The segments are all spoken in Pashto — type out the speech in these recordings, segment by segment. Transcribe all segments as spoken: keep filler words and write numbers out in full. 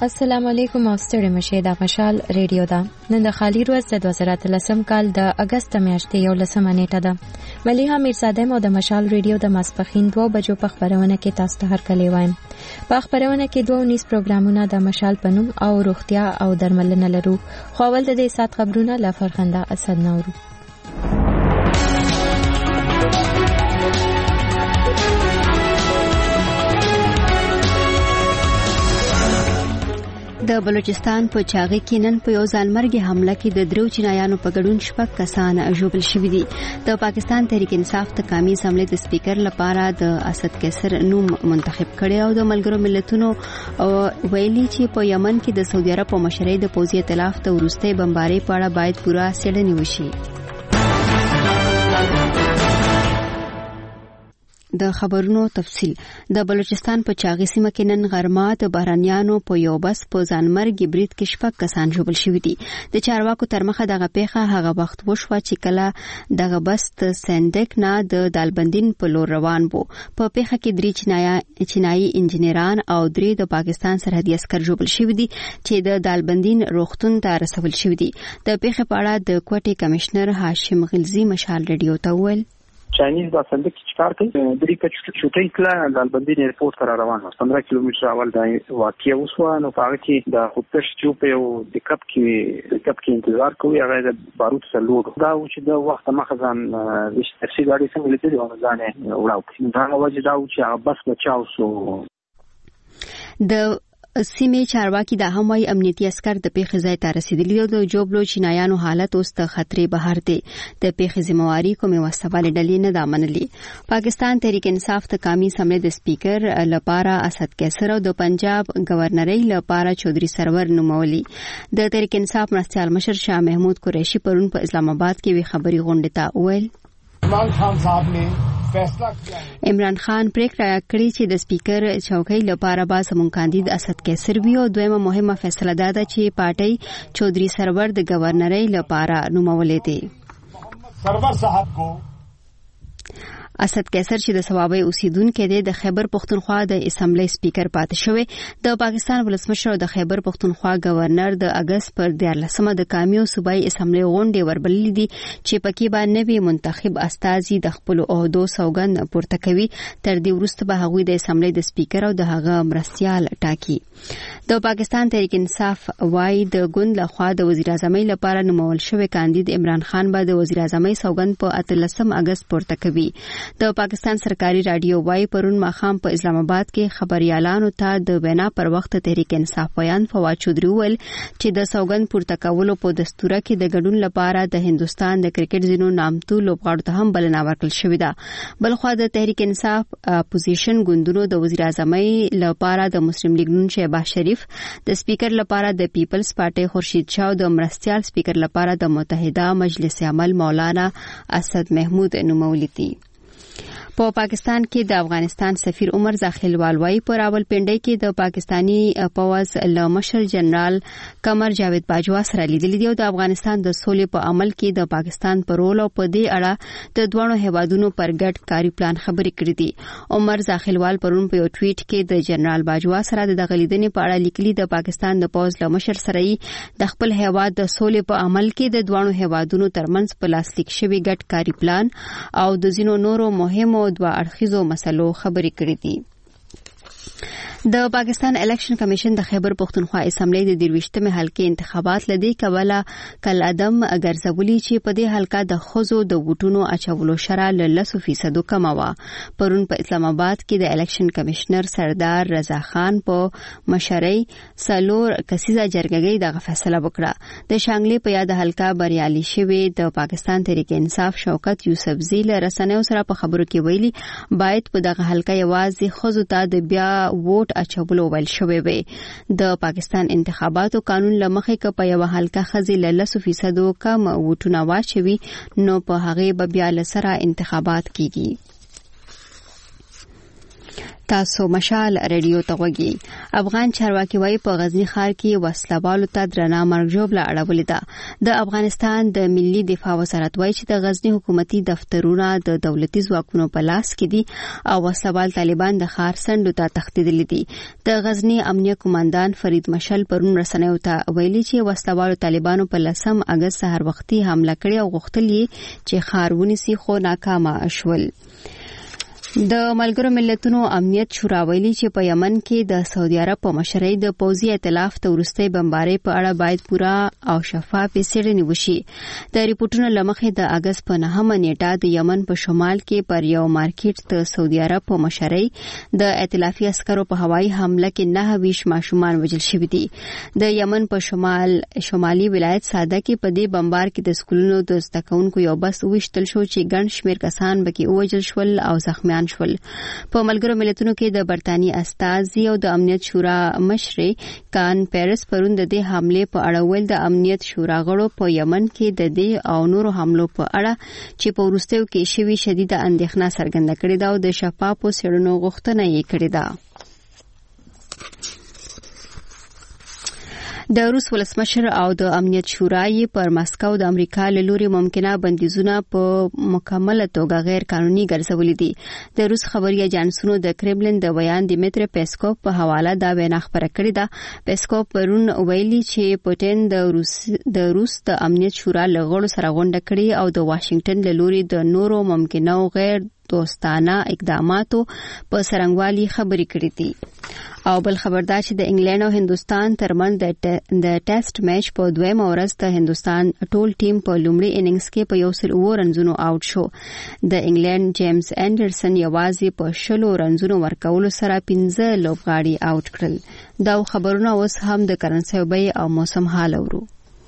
السلام علیکم او ستړي مشه د مشال ریډیو دا نن د خالی ورځ د دوه زره اتلسم کال د اگست میاشتې یو لسمه نیټه ده. مليحه میرزاده مو د مشال ریډیو د ماسپخین دوه بجو په خبرونه کې تاسو ته هرکلی وایم. په خبرونه کې دوه نيس پروګرامونه د مشال پنوم او روغتیا او درملنه لرو. خو ول د دې سات خبرونه لا فرخنده اسد نورو. د بلوچستان په چاغي کې نن په یو ځانمرګي حمله کې د درو چینایانو په ګډون شپږ کسان ژوبل شوي دي. د پاکستان تحریک انصاف د قومي اسمبلی د سپیکر لپاره د اسد کیسر نوم منتخب کړي او د ملګرو ملتونو ویلي چې په یمن کې د سعودي عرب په مشرۍ د پوځي ائتلاف د وروستۍ بمبارۍ په اړه باید پوره څېړنه وشي. د خبرونو تفصيل. د بلوچستان په چاغي سیمه کې نن غرمه د بهرانيانو په یو بس په ځانمرګي برید کې شپږ کسان ژوبل شوي دي. د چارواکو ترمخه دغه پیښه هغه وخت وشوه چې کله دغه بس د سندک نه د دالبندین په لور روان وو. په پیښه کې درې چینایي چینایي انجنیران او درې د پاکستان سرحدي عسكر ژوبل شوي دي چې د دالبندین روغتون ته رسول شوي دي. د پیښې په اړه د کوټي کمشنر هاشم غلزی مشال ریډیو ته وویل چاینیز با صندوق چې کار کوي درې کچ چټي کله دالبندین ایرپورټ ته روان و. پندرہ کیلومتر اول د واقعي وسوه نو هغه کې د خودکش چوپ یو د کپ کې د کپ کې انتظار کوي هغه د بارود سلوډ دا چې د وخت مخزن د تفصیل اړې څنګه لیدل او ځانه وړاو دا وجه دا چې هغه بس بچاو سو. د سیمه چارواکي د هم وايي امنیتي عسكر د پیښې ځای ته رسیدلي او د جوبلو چینایانو حالت اوس د خطرې بهر دی. د پیښې ذمہواری کومه وسوالې ډلې نه دا منلي. پاکستان تحریک انصاف د قومي اسمبلی د سپیکر لپاره اسد کیسر او د پنجاب گورنرۍ لپاره چودري سرور نومولي. د تحریک انصاف مرستيال مشر شاه محمود قریشي پرون په اسلام آباد کې وی خبري غونډه ته ویل عمران خان صاحب نے عمران خان پریکړه کړې چې د سپیکر چوکۍ لپاره به زموږ کاندید اسد کیسر وي او دویمه مهمه فیصله ده چې پارټي چودري سرور د گورنرۍ لپاره نومولې دي. سرور صاحب کو اسد کیسر چې د ثوابي اوسیدونکو دی د خیبر پختونخوا د اسمبلی سپیکر پاتې شوی. د پاکستان ولسمشر او د خیبر پختونخوا گورنر د اگست پر دیارلسمه د قومي او صوبایي اسمبلی غونډې وربللې دي چې پکې به نوي منتخب استازي د خپل عہدو سوګند پورته کوي. تر دې وروسته به هغوی د اسمبلی د سپیکر او د هغه مرستيال ټاکي. د پاکستان تحریک انصاف وايي د ګوند لخوا د وزیر اعظم لپاره نومول شوی کاندید عمران خان به د وزیر اعظم سوګند په اتلسم اگست پورته کوي. د پاکستان سرکاري رادیو وايي پرون ماخام په اسلام آباد کې خبريالانو ته د وینا پر وخت تحریک انصاف بیان فواد چودري ول چې د سوګند پورته کولو په دستور کې د ګډون لپاره د هندستان د کرکټ زینو نامتو لوبغاړو ته هم بلنه ورکړل شوې ده. بلخو د تحریک انصاف اپوزیشن ګوندونو د وزیر اعظم لپاره د مسلم لیگ نون شهباز شریف، د سپیکر لپاره د پیپلز پارټي خورشید شاه او د مرستيال سپیکر لپاره د متحده مجلس عمل مولانا اسد محمود نومولې دي. په پاکستان کې د افغانستان سفیر عمر زاخیلوال وايي په راولپنډي کې د پاکستانی پوز له مشر جنرال قمر جاوید باجوا سره لیدلې دي او د افغانستان د سولې په عمل کې د پاکستان پر رول او په دې اړه د دوه هیوادونو پر ګډ کاري پلان خبرې کړې دي. عمر زاخیلوال پرون په یو ټویټ کې د جنرال باجوا سره د غلیدنې په اړه لیکلي د پاکستان د پوز له مشر سره د خپل هیواد د سولې په عمل کې د دوه هیوادونو ترمنځ په لاس لیک شوی ګډ کاري پلان او د زینو نورو مهمو دوه اړخیزو مسلو خبرې کړې دي. د پاکستان الیکشن کمیشن د خیبر پختونخوا اسمبلی د درويشتمه حلقې انتخابات لدی کوله کل ادم اگرزولی چې په دې حلقه د خزو د ووټونو اچولو شرع ل لس فیصد کم و. پرون په اسلام آباد کې د الیکشن کمشنر سردار رضا خان په مشرۍ سلور کسیزه جرګې دغه فیصله وکړه. د شانګلې په یاد حلقه بریالي شوی د پاکستان تحریک انصاف شوکت یوسف زیل رسنیو سره په خبرو کې ویلي باید په دغه حلقه یوازې خزو ته د بیا ووټ اچولو ویل شوی وي. د پاکستان انتخاباتو قانون لمخې ک په یو حلقه خزي ل لس فیصد کم ووټونه واچوي نو په هغه به بیا لسره انتخابات کیږي. تاسو مشال ریډیو ته وګورئ. افغان چارواکي وايي په غزنی ښار کې وسلوالو ته درنه مرګ ژوبله اړولې ده. د افغانستان د ملي دفاع وزارت وايي چې د غزنی حکومتي دفترونه د دولتي ځواکونو په لاس کې دي او وسلوال طالبان د ښار سندو ته تښتېدلي دي. د غزنی امنیه قومندان فرید مشل پرون رسنیو ته ویلي چې وسلوالو طالبانو په لسم اگست سحر وختي حمله کړې او غوښتل یې چې ښار ونیسي خو ناکامه شول. د ملګرو ملتونو امنیت شورا ویلي چې په یمن کې د سعودي عرب په مشرۍ د پوځي ائتلاف ته وروستۍ بمبارۍ په اړه باید پوره او شفاف څېړنې وشي. د ریپورتونو له مخې د اگست په نهمه نیټه د یمن په شمال کې پر یو مارکیټ د سعودي عرب په مشرۍ د ائتلافي عسکرو په هوایي حمله کې نهه ویشت ماشومان وژل شوي دي. د یمن په شمال شمالي ولایت ساده کې په دې بمبار کې د سکولونو د زده کوونکو یو بس وویشتل شو چې ګڼ شمېر کسان پکې ووژل شول او زخمیان شول. په ملګرو ملتونو کې د برتانیې استازي او د امنیت شورا مشر کان پیرس پرون د دې حمله په اړه ویل د امنیت شورا غړو په یمن کې د دې او نورو حملو په اړه چې په وروستیو کې شوي شدیده اندېښنه څرګنده کړې ده او د شفافو څېړنو غوښتنه یې کړې ده. د روس ولسمشر او د امنیت شورا یې پر مسکو د امریکا له لوري ممکنه بندیزونه په مکمله توګه غیر قانوني ګرځولي دي. د روس خبري اژانسونو د کرملین د بیان دیمیتری پیسکوف په حواله دا وینا خبره کړې ده. پیسکوف پرون ویلي چې پوتین د روس د روس د امنیت شورا له غړو سره غونډه کړې او د واشنگټن له لوري د نورو ممکنه غیر دوستانه اقداماتو په سرنګوالي خبرې کړې دي. او بل خبردار چې د انګلند او هندستان ترمنځ د ټیسټ میچ په دویمه ورځ د هندستان ټول ټیم په لومړي اننګز کې په یو سل اووه رنزونو آوټ شو. د انګلند جیمز انډرسن یوازې په شلو رنزونو ورکولو سره پنځه لوبغاړي آوټ کړل. دا خبرونه اوس هم د کرنسي بیې او موسم حال اورو.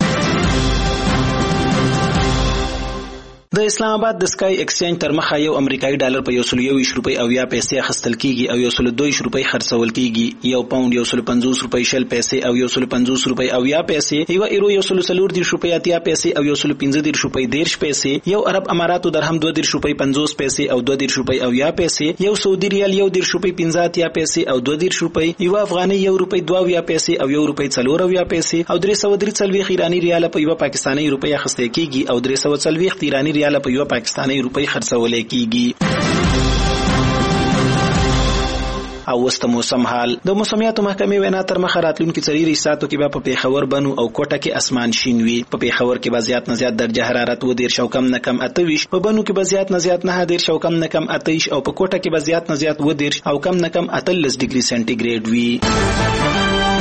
د اسلام آباد د سکای ایکسچینج تر مخه یو امریکایي ډالر په یو سل یوویشت روپۍ او یا پیسې اخیستل کیږي او یو سل دوه روپۍ خرڅول کیږي. یو پاوند یو سل پنځوس روپۍ شل پیسې او یو سل پنځوس روپۍ او یا پیسې. یو ایرو یو سل څلور دېرش روپۍ اتیا پیسې او یو سل پنځه دېرش روپۍ دېرش پیسې. یو عرب اماراتو درهم دوه دېرش روپۍ پنځوس پیسې او دوه دېرش روپۍ او یا پیسې. یو سعودي ریال یو دېرش روپۍ پنځه اتیا پیسې او دوه دېرش روپۍ. یو افغاني یو روپۍ دوه اویا پیسې او یو روپۍ څلور اویا پیسې او درې سوه درې څلوېښت ایراني ریال په یو پاکستاني روپۍ اخیستل کیږي او درې سوه څلوېښت ایراني ریال په یو پاکستاني روپۍ خرڅول کیږي. او وست موسم حال. د موسمیاتو محکمې وینا تر مخه راتلونکي څلور ساعتو کې به په پیښور بنو او کوټه کې اسمان شین وي. په پیښور کې به زیات نه زیات درجه حرارت و دېرش او کم نه کم اته ویشت، په بنو کې به زیات نه زیات نه دېرش او کم نه کم اته ویشت او په کوټه کې به زیات نه زیات و دېرش او کم نه کم اتلس ډیګري سنټیګریډ وي.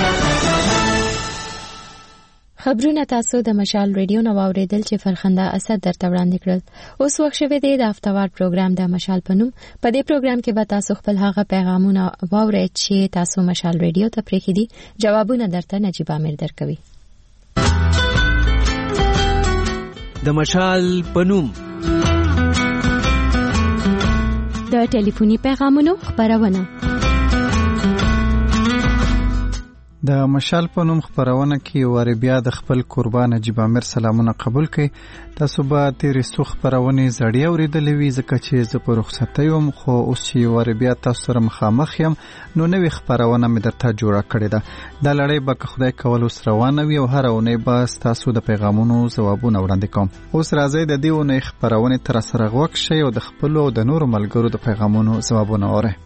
خبرونه تاسو د مشال ریډیو نو اوریدل چې فرخنده اسد درته وړاندې کړل. اوس وخت شوه دی د هفتوار پروګرام د مشال پنوم. په دې پروګرام کې به تاسو خپل هغه پیغامونه واورئ چې تاسو مشال ریډیو ته پرېښي دي. جوابونه درته نجیب امیر درکوي. د مشال پنوم د ټلیفوني پیغامونو خبرونه. د مشال په نوم خبرونه کې واره بیا د خپل قربان نجیب امیر سلامونه قبول کړئ. تاسو به تیرې څو خبرونه زړې اورېدلې وي ځکه چې زه په رخصتۍ یم، خو اوس چې واره بیا تاسو سره مخامخ یم نو نوې خبرونه مې درته جوړه کړې ده. دا لړۍ به که خدای کول اوس روانه وي او هر اونۍ به تاسو د پیغامونو ځوابونه وړاندې کوم. اوس راځئ د دې اونۍ خبرونه تر سره غوږ شئ او د خپل او د نورو ملګرو د پیغامونو ځوابونه اورئ.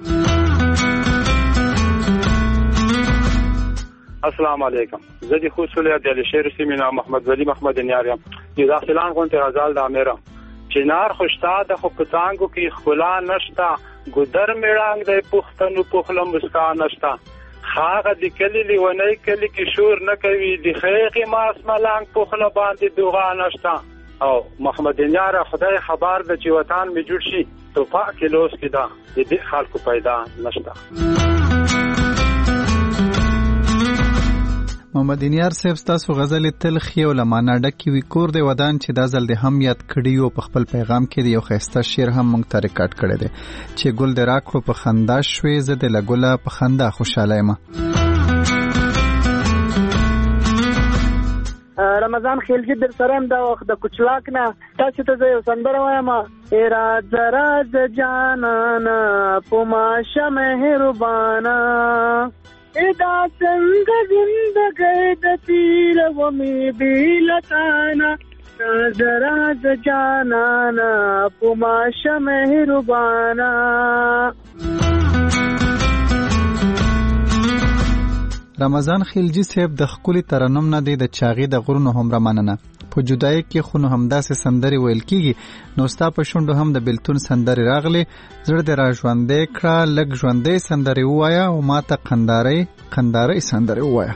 السلام علیکم. زه د خوشوله د شهر سیمینا محمد ولی محمد نیارم. یو داخلان غونته غزال د امیر چنار خوشتا د خو پتانګو کې خلا نشتا ګدر میړانګ د پښتنو پخلم مسکا نشتا خاغه د کلی لیونی کلی کې شور نه کوي د خیغه ماس ملنګ پخله باندې دوغا نشتا. او محمد نیار خدای خبر د چې وطن می جوړ شي تو پاک لوس کې دا د دې خلکو پیدا نشتا. محمد انیار صاحب تاسو غزل تلخی او لمانه ډکی وی کور دی ودان چې دا ځل د هم یاد کړی او په خپل پیغام کې یو خسته شعر هم مونږ ته ریکارډ کړی دی چې ګل د راکو په خندا شوي زه د لګولا په خندا خوشاله یم. رمضان خیلجی در سره د وخت د کوچلاک نه تاسو ته یو سندره وایم راز راز جانانا پماشه مهربانا ادا څنګه زندګۍ د تیر و می بیلتانا راز راز جانانا پماشه مهربانا. رمضان خیلجی صاحب د خولي ترنم نه دی د چاغي د غرونو هم رماننه په جدای کې خو نو همداسې سندري ویل کیږي نو ستا په شونډو هم د بلتون سندري راغلي زړه د را ژوندې کړه لګ ژوندې سندري وایا او ماته قنداري قنداري سندري وایا.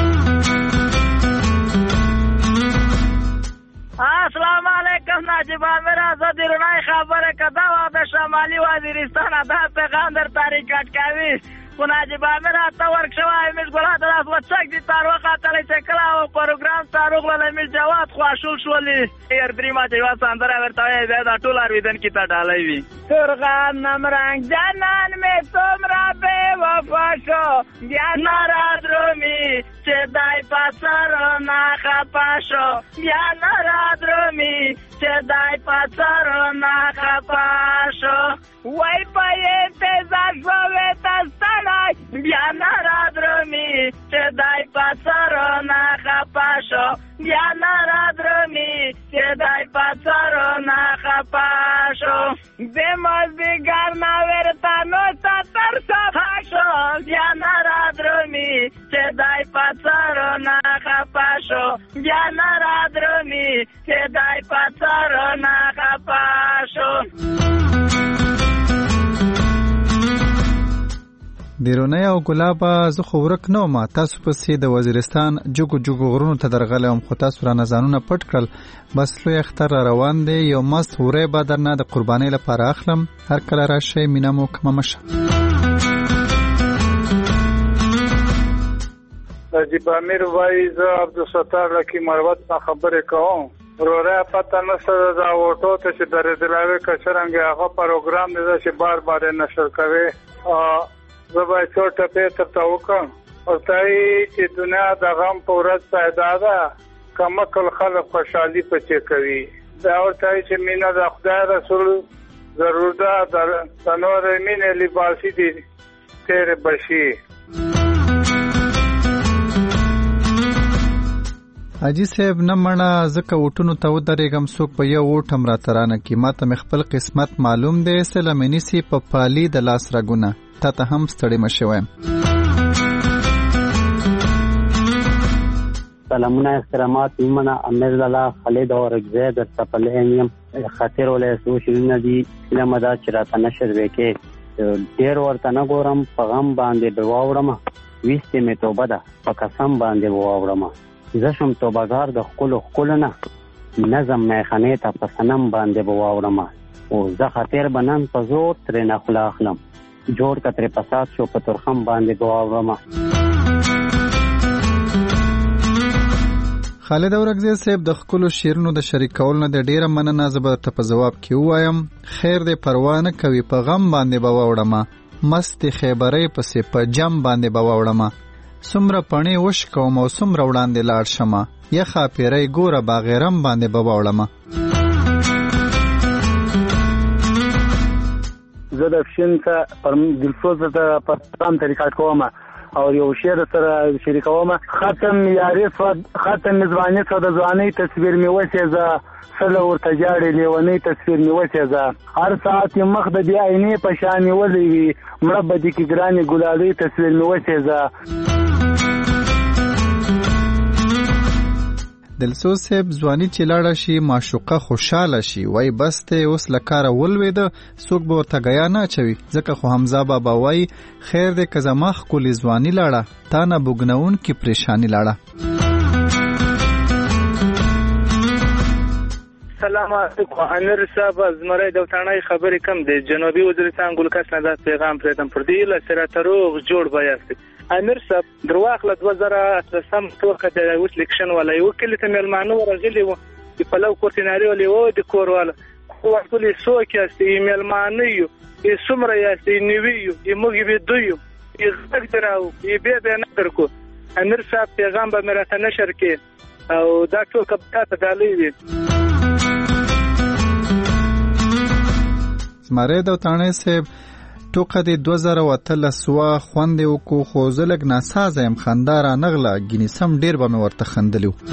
السلام علیکم ناجیب امیر آزادی رونای خبره کدا و د شمالي وزیرستان د پیغام در طریقت کوي کو ناجیب امیر تا ورک شوای مش ګلا د لاس وڅک دي تار وخت لري چې کلا او پروګرام تاروغ له مش جواد خواشول شولې ير دريما چې وا سندره ورته وي دا ټول ارویدن کی ته ډالای وي سرغان نمرنګ جانان می تمرا به وفا شو بیا نارادرومی چې دای پاسر نه خپا شو بیا نارادرومی چې دای پاسر نه خپا شو وای پې انتظار شوې تاسو بیا نارادرومی چې دای پاسر نه خپا شو بیا نارادرومی چې دای پاسر نه خپا شو دماز دیگر نا ورتا نو تر صفا شو بیا نارادرومی چې دای پاسر نه خپا شو بیا نارادرومی چې دای پاسر نه خپا شو. دیرونه او ګلابا زه خو ورک نو ما تاسو په سي د وزیرستان جوګو جوګو غرونو ته درغلم خو تاسو را نزانونه پټ کړل بس لوی اختر روان دی یو مست وره بدر نه د قرباني لپاره اخلم هر کله راشي مینمو کما مشه. نجیب امیر وای زه عبدالستار لکی مروت څخه خبرې کوم وراره پته نشته دا وټو ته چې درې دلاوي کچرنګ هغه پروګرام دی چې بار بار نشر کوي زه به څو ټپې درته وکړم ورته چې دنیا د غم په ورځ پیدا ده کمکل خلک خوشحالي پچې کوي دا ورته چې مینه د خدای رسول ضرور ده د نورې مینې لباسي دي تیرې بشي. حاجی صاحب نه مړه زکه وټونو ته ودرېږم څوک په یو وټ هم راترانه کې ما ته خپل قسمت معلوم دی سلامینی سي په پالي د لاس راګونه تا ته هم ستړي مشه وایم. سلامونه احترامات ایمنا امیر لالا خالد اورګزه د سپلینیم خاطر ولې سوشل ندی لمه دا چې راته نشر وکې ډیر ورته نه ګورم په غم باندې بواوړم وېستې مې توبه ده په قسم باندې بواوړم زه شم توبهګار د خپل خپل نه نظم مې خانه ته په سنم باندې بواوړم او زه خاطر بنن په زور تر نه خلاخلم جوړ کتره پسات شو په ترخم باندې بواوړم. خالد اورګزی صاحب د خپل شیرونو د شریکول نه د ډیره مننه زبر ته په جواب کې وایم خیر دې پروا نه کوي په غم باندې بواوړم مست خیبرې پسې په جام باندې بواوړم سمره پڼې وش کوم او سمره وړاندې لاړ شمه یخه پیرې ګوره باغیرم باندې بواوړم. زه د فشن ته پر دلسوز ته په تام طریقه کوم او یو شعر سره شریکوم ختم یارف ختم مزوانی ته د ځواني تصویر می وسېزه سره ورته جاړې لیونی تصویر می وسېزه هر ساعت مخ د دی عینې په شان ولوي مړه بدی کی ګرانی ګلالي تصویر می وسېزه. دلسوز صاحب ځواني چې لاړه شي معشوقه خوشاله شي وای بس ته اوس لکاره ولوید څوک به ورته غیا نه چوي ځکه خو حمزه بابا وای خیر دې که زما ښکلې ځواني لاړه تا نه بوګنون کې پریشانی لاړه. سلام علیکم امیر صاحب زمری د وطنۍ خبرې کم دی جنوبي وزیرستان ګلکش نه د پیغام پرېدم پر دی له سره تروغ جوړ بیاست امیر صاحب درواخله دوه زره اتلسم توګه د اوس لیکشن ولا یو کلی ته ملمانو ورغلی وو په لو کورتیناری ولې وو د کور والا خو ټول سو کې است ایمیل مانو یې سمره یې نیویو یې موږ به دویو یې زګ دراو یې به به نه درکو امیر صاحب پیغام به مرته نشر کې او دا ټول کبکاته ډالۍ وي. زمری د وطانې صاحب ټوکه د دوه زره اتلس وا خوندې وکړو خو زه لږ ناسازه یم خندا را نغله ګینې سم ډېر به مې ورته خندلي وو.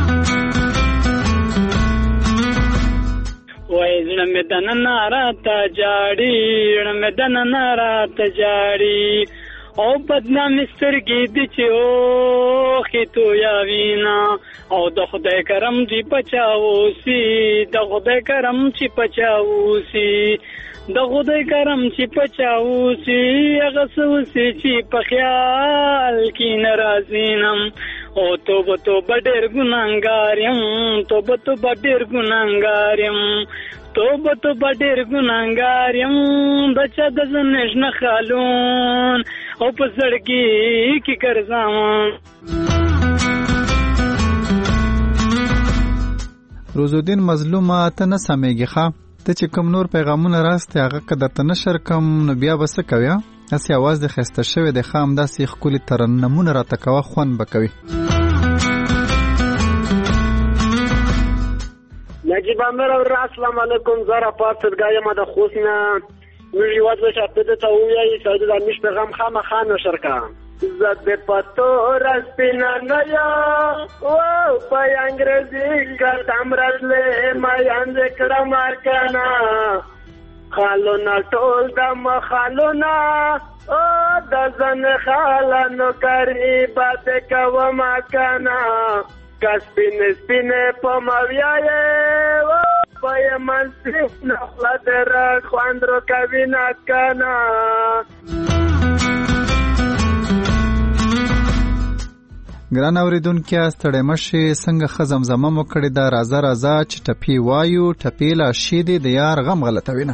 وای زړه مې دننه راته جاړي زړه مې دننه راته جاړي او بدنامي سترګې دي چې اوښې تویوینه او د خدای کرم چې پچا اوسي د خدای کرم چې پچا اوسي د خدای کرم چې پچا اوسي هغه څه اوسي چې په خیال کې نه راځینم او توبه توبه ډېر ګناهګار یم توبه توبه ډېر ګناهګار یم توبه توبه ډېر ګناهګار یم د چا د زنش نه خالون او په زړګي کې ګرځم. روزالدین مظلومه ته نه سمېږي ښه ته چې کوم نور پیغامونه راستې هغه که درته نشر کم نو بیا به څه کوې هسې اواز دې ښایسته شوی دی ښه همداسې ښکلي ترنمونه راته کوه خوند به کوي. نجیب امیر اورا السلام علیکم زارا پاسدگاه ما د خوسنا میری واد بشه اپده تا اویایی سایده در میش پیغام خام خان نشر کام زد به پتو رسپینا نیا او پای انگریزی کتم رسله مایان ذکر مارکانا خالونا ټول دم خالونا او دزن خالانو کری بات کوا ماکانا کسپین سپین پماویایه او پای منسی نخلا در خواند رو کوی نکانا. ګران اوریدونکو ستړی مشي څنګه خزمزمه مو کړې دا رازه رازه چې ټپی وایو ټپی لا شي دی د یار غم غلطوینه.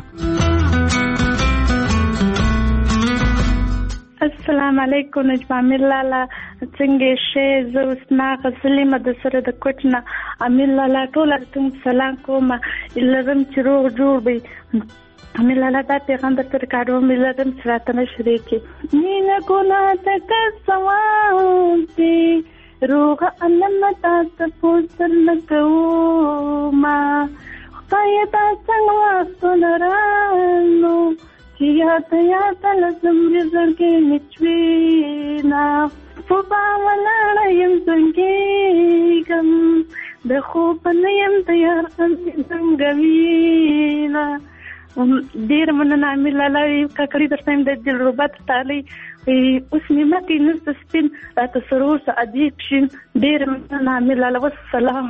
السلام علیکم نجم امیر لالا څنګه شې زه اوس نا غسلې مده سره د کوټنه امیر لالا ټول ته سلام کوم لازم چې روغ جوړ وي امیر لالا دا پیغام درته کاروم امیر لازم چې راته نشری کې نینا ګنا تک سوانتي روغ انم تاسو پوتر نکو ما خدای تاسو واستنرانو یاد یاد لازم رزقې نچوینا فبا ولا یم څنګه کم د خوب نه یم تیار څنګه وینا ډیر مننه امیر لالا کاکړي درته د دلربات تعالی اوس نیمه کې نست سپین راته سرور سعدیق شین ډیر مننه امیر لالا والسلام.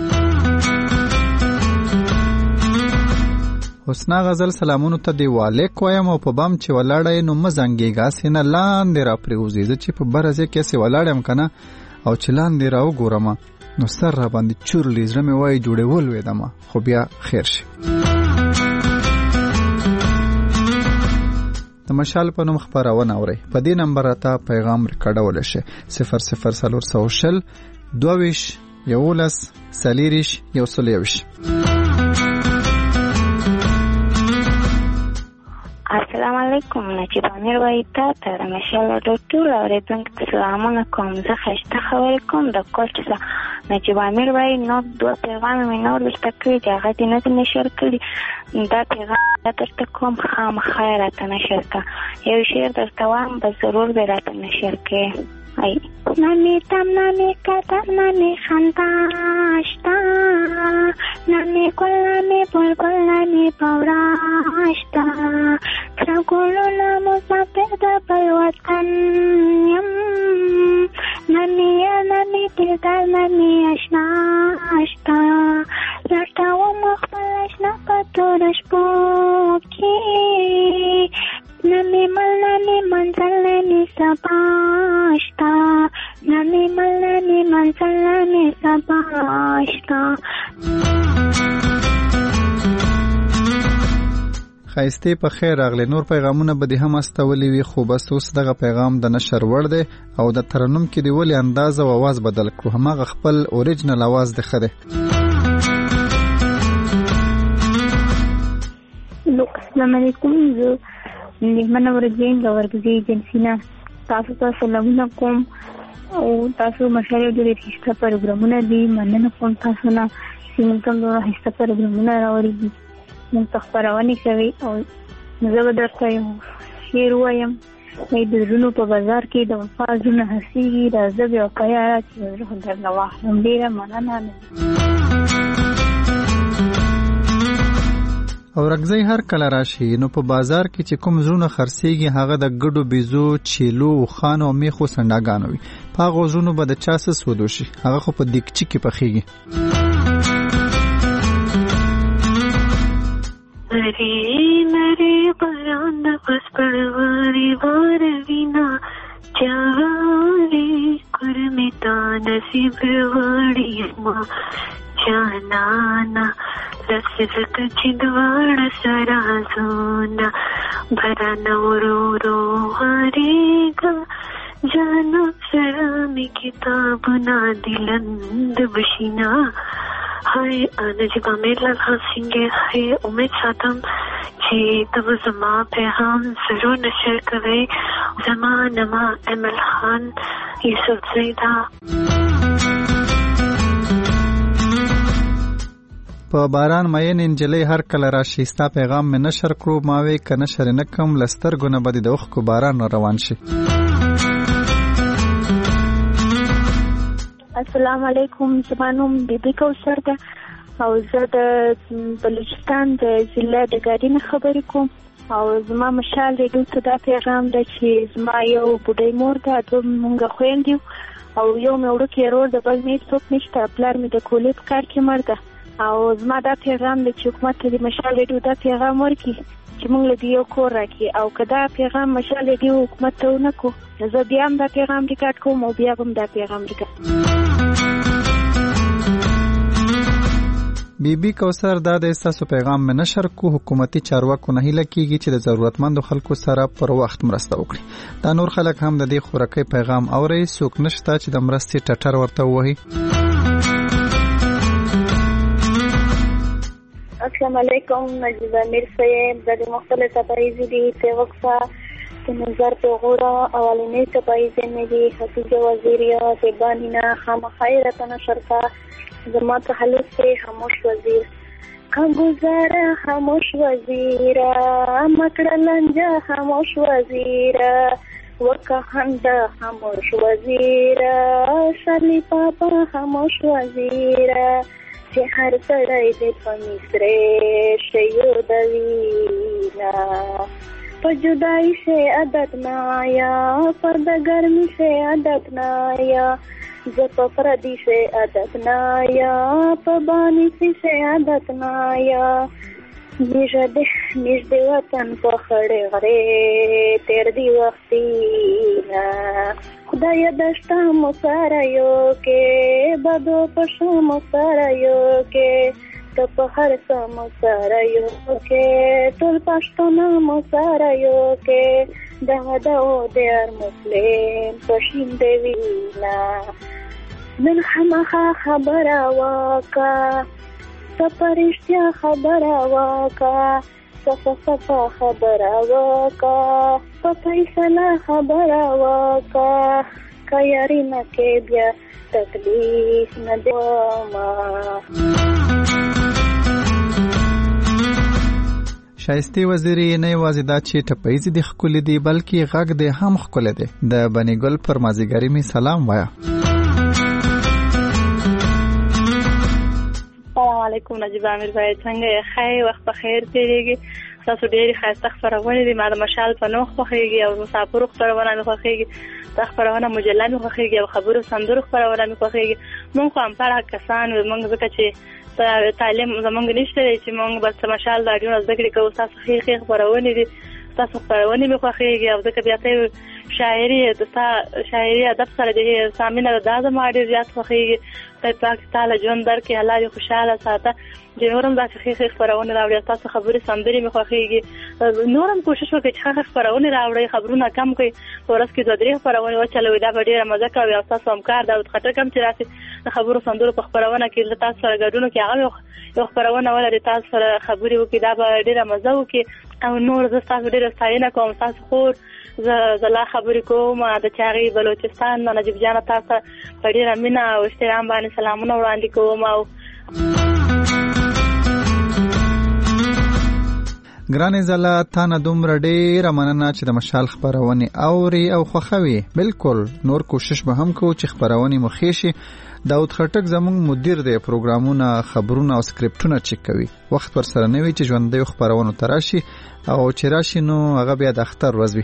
حسنا غزل سلامونو ته دی والیک وایم او په بام چې ولاړې نو مزنګېګا سینه لاندې را پریوزي زه چې په برزه کې سي ولاړم کنه او چې لاندې را وګورم نو سر را باندې چورلې زړه مې وای جوړول وې دمه خو بیا خیر شي. د مشال په نوم خبرونه اوري په دې نمبر راته پیغام ریکارډول شي صفر صفر صفر سوشل دویش یولس سلیریش یو سلیوش. السلام علیکم نجیب امیر وای تا ته د مشال ډاکټر اوریدونکو سلامونه کوم زه خسته خبرې کوم د کوټ څخه نجیب امیر وای نو دوه پیغام مې نور درته کړي چې هغه دې نه نشر کړي دا پیغام درته کوم خامخا راته نشر کا یو شعر درته وایم به ضرور به راته نشر کړي. ای نانی تم نانی کتر نانی خنداشتا نانی گل نانی بلبل نانی پوراشتا سگولونا مسافر در بلوطن یم نانی یا نانی دلدار نانی اشناشتا لرتا و مخبل اشنا پتورش بوکی نانی مل نانی منزل نانی سباشتا نانی مل نانی منزل نانی سباشتا. خایسته په خیر راغلی نور پیغامونه به دې هم استولې وي خو بس اوس دغه پیغام د نشر وړ دی او د ترنم کې دی ولې انداز او आवाज بدل کړو همغه خپل اوریجنل आवाज دی خره. السلام علیکم زه نیمه ورځین د ورګزي جنسینا تاسو ته سلامونه کوم او تاسو مشاله ډېر هیڅ پروګرامونه دي مننه کوم تاسو نه چې موږ ته د هیڅ پروګرامونه راوړي موږ ته خبرونه کوي او زه به درته یو شعر وایم د درونو په بازار کې د وفازونه هسي راځي بیا پیا چې زه درنه واخلم ډېره مننه او رګزی هر کله راشي نو په بازار کې چې کوم زونه خرڅيږي هغه د ګډو بيزو چيلو خانو میخو سنداګانو وي په هغه زونه به د چا څه سودو شي هغه خو په دیکچي کې پخېږي نری نری باران د پس پړوري وروینا چاوي کورمه تا نصیب وړي ما جانانا لسفك چدوار سرازونا بھرانا ورورو هریگا جانا سرامی کتابنا دلند بشینا ہائے نجیبہ میرا لحاسنگے ہائے امید ساتم چی تب زمان پیغام ضرور نشر کرے زمان نما امل خان یوسف زیدہ په باران مین انجلی هر کله راشي ستا پیغام مې نشر کړو ماوي که نشر نه کم لسترګو نه به د اوښکو باران روان شي السلام علیکم زما نوم بیبي کوثر ده او زه د بلوچستان د ضلع د ګاډي نه خبرې کوم او زما مشال ریډیو ته دا پیغام ده چې زما یو بوډۍ مور ده دوه مونږ خویندې او یو مې وړوکی ورور د بل مې څوک نشته پلار مې د کولې په کار کې مړ ده او زما دا پیغام د حکومت ته د مشال ریډیو دا پیغام ورکړي چې موږ له دې یو کور راکړي او که دا پیغام مشال ریډیو حکومت ته ونه کړو زه بیا هم دا پیغام ریکارډ کوم او بیا هم دا پیغام ریکارډ بیبي کوثر دا د ستاسو پیغام مې نشر کو حکومتي چارواکو نه هیله کیږي چې د ضرورتمندو خلکو سره پر وخت مرسته وکړي دا نور خلک هم د دې خورکې پیغام اوري څوک نشته چې د مرستې ټټر ورته ووهي السلام علیکم نجیب امیر صاحب د مختلفه پاییزې دي ته وقفه د نظر په غوړه اولینې ته پاییزې مې دي حفیظ وزیریا زبانینا خام خیرت نشرفا زما تحلل سے خاموش وزیر کا گزارا خاموش وزیرا مکڑا لنجا خاموش وزیرا وکهنده خاموش وزیرا شرلی پاپا خاموش وزیرا چې هر سړی دې په مصرې شیو دوینا په جدائی سے عادت نه آیا پر د ګرمي سے عادت نه آیا زه په پردي سے عادت نه آیا په باني سے عادت نه آیا نږدې نږدې وطن په خړې غړې تیر دی وختینا خدای دشتا مو سره یو کې بدو پښو مو سره یو کې ته په هر څه مو سره یو کې ټول پښتون مو سره یو کې دا دا او دیر مسلم پښین دی وینا من خامخا خبره واکا سپرشتیا خبره واکا صفا صفا خبره واکا په فیصله خبره واکا کایاري نه کې بیا تکلیف نه دوما شایسته وزیری نه یوازې دا چې ټپایز دي خکول دي بلکې غږ دي هم خکول دي د بنی ګل پر مازیګری می سلام وایا السلام علیکم نجیب امیر بھائی څنګه خیر وخت په خیر تیریږي تاسو ډېری خاصه خبرونه دي ما د مشال په نوخ خوخیږي او مسافر خبرونه مې خوخیږي د خبرونه مجله مې خوخیږي او خبرو سندرو خبرونه مې خوخیږي مونږ هم پر کسان مونږ ځکه چې تعلیم زمونږ نشته چې مونږ بس مشال د اړیو زده کړې کوو تاسو خیر خبرونه دي تاسو خبرونه مې خوخیږي او ځکه بیا ته شاعري د شاعري ادب سره د سامینه د ازم اړ زیات خوخیږي ته پاک تعالی ژوند درکې الله دې خوشاله ساته جنورم دا خیر خبرونه راوړي تاسو خبرې سندري مې خوخیږي نورم کوشش وکړئ چې خبرونه راوړي خبرونه کم کړئ ورځ کې دوه درې خبرونه وچلوي دا ډېره مزه کوي او تاسو هم کار دا خطر کم چې راسي خبرو سندرو په خبرونه کې تاسو سره ګډون کې هغه یو خبرونه ولري تاسو سره خبرې وکړي دا ډېره مزه وکړي او نور زه تاسو ډیره ستاینه کوم. تاسو خور زه زلا خبرې کوم د چاغي بلوچستان نه نجیب جان تاسو په ډیره مینه او احترام باندې سلامونه وړاندې کوم. او ګرانې زلا تا نه دومره ډېره مننه چې د مشال خپرونې اوري او خوښوي. بالکل نور کوشش به هم کوو چې خپرونې مو ښې شي. داود خټک زموږ مدیر دی، پروګرامونه خبرونه او سکرپټونه چک کوي. وخت ورسره نه وي چې ژوندۍ خپرونو ته راشي او چې راشي نو هغه بیا د اختر ورځ وي.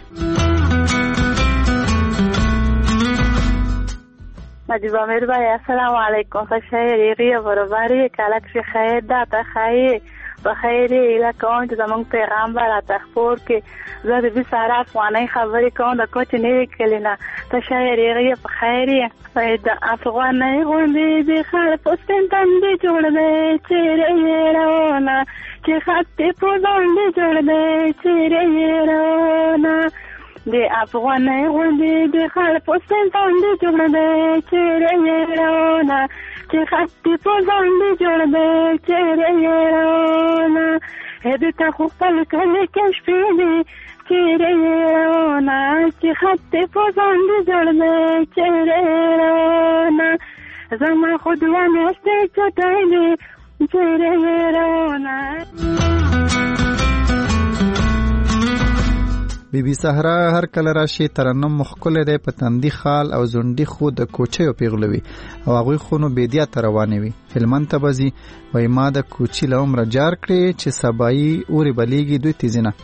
نجیب امیر بھائی السلام علیکم. خشایری غیه برابری کلک فی خیر دا تخیه بخیر الکون چې زمونږ پیغمبر اتخبور کې زه د بیس ساره افغانۍ خبرې کوم د کوچ نوې کلینا ته شاعري غي په خیر د افغانۍ غوندې د خر پوستین باندې جوړ دی چیرې روانه چې خط په باندې جوړ دی چیرې روانه د افغانۍ غوندې د خر پوستین باندې جوړ دی چیرې روانه چې خط په باندې جوړ دی چیرې روانه هدي ته خو خپل کله کې شپې دي چیرې روانه چې خط په باندې جوړ دی چیرې روانه زما خو دوه میاشتې چټای دي چیرې روانه. بی بی صحرا هر کله راشي ترنم مخکله دی په تندي خال او زونډي خو د کوچیو پیغلوي او هغه خونو بيدیا تروانه وي. هلمند ته بزي وای ما د کوچی له عمر جار کړی چې سبای اوري بلیږي دوی تیزنه.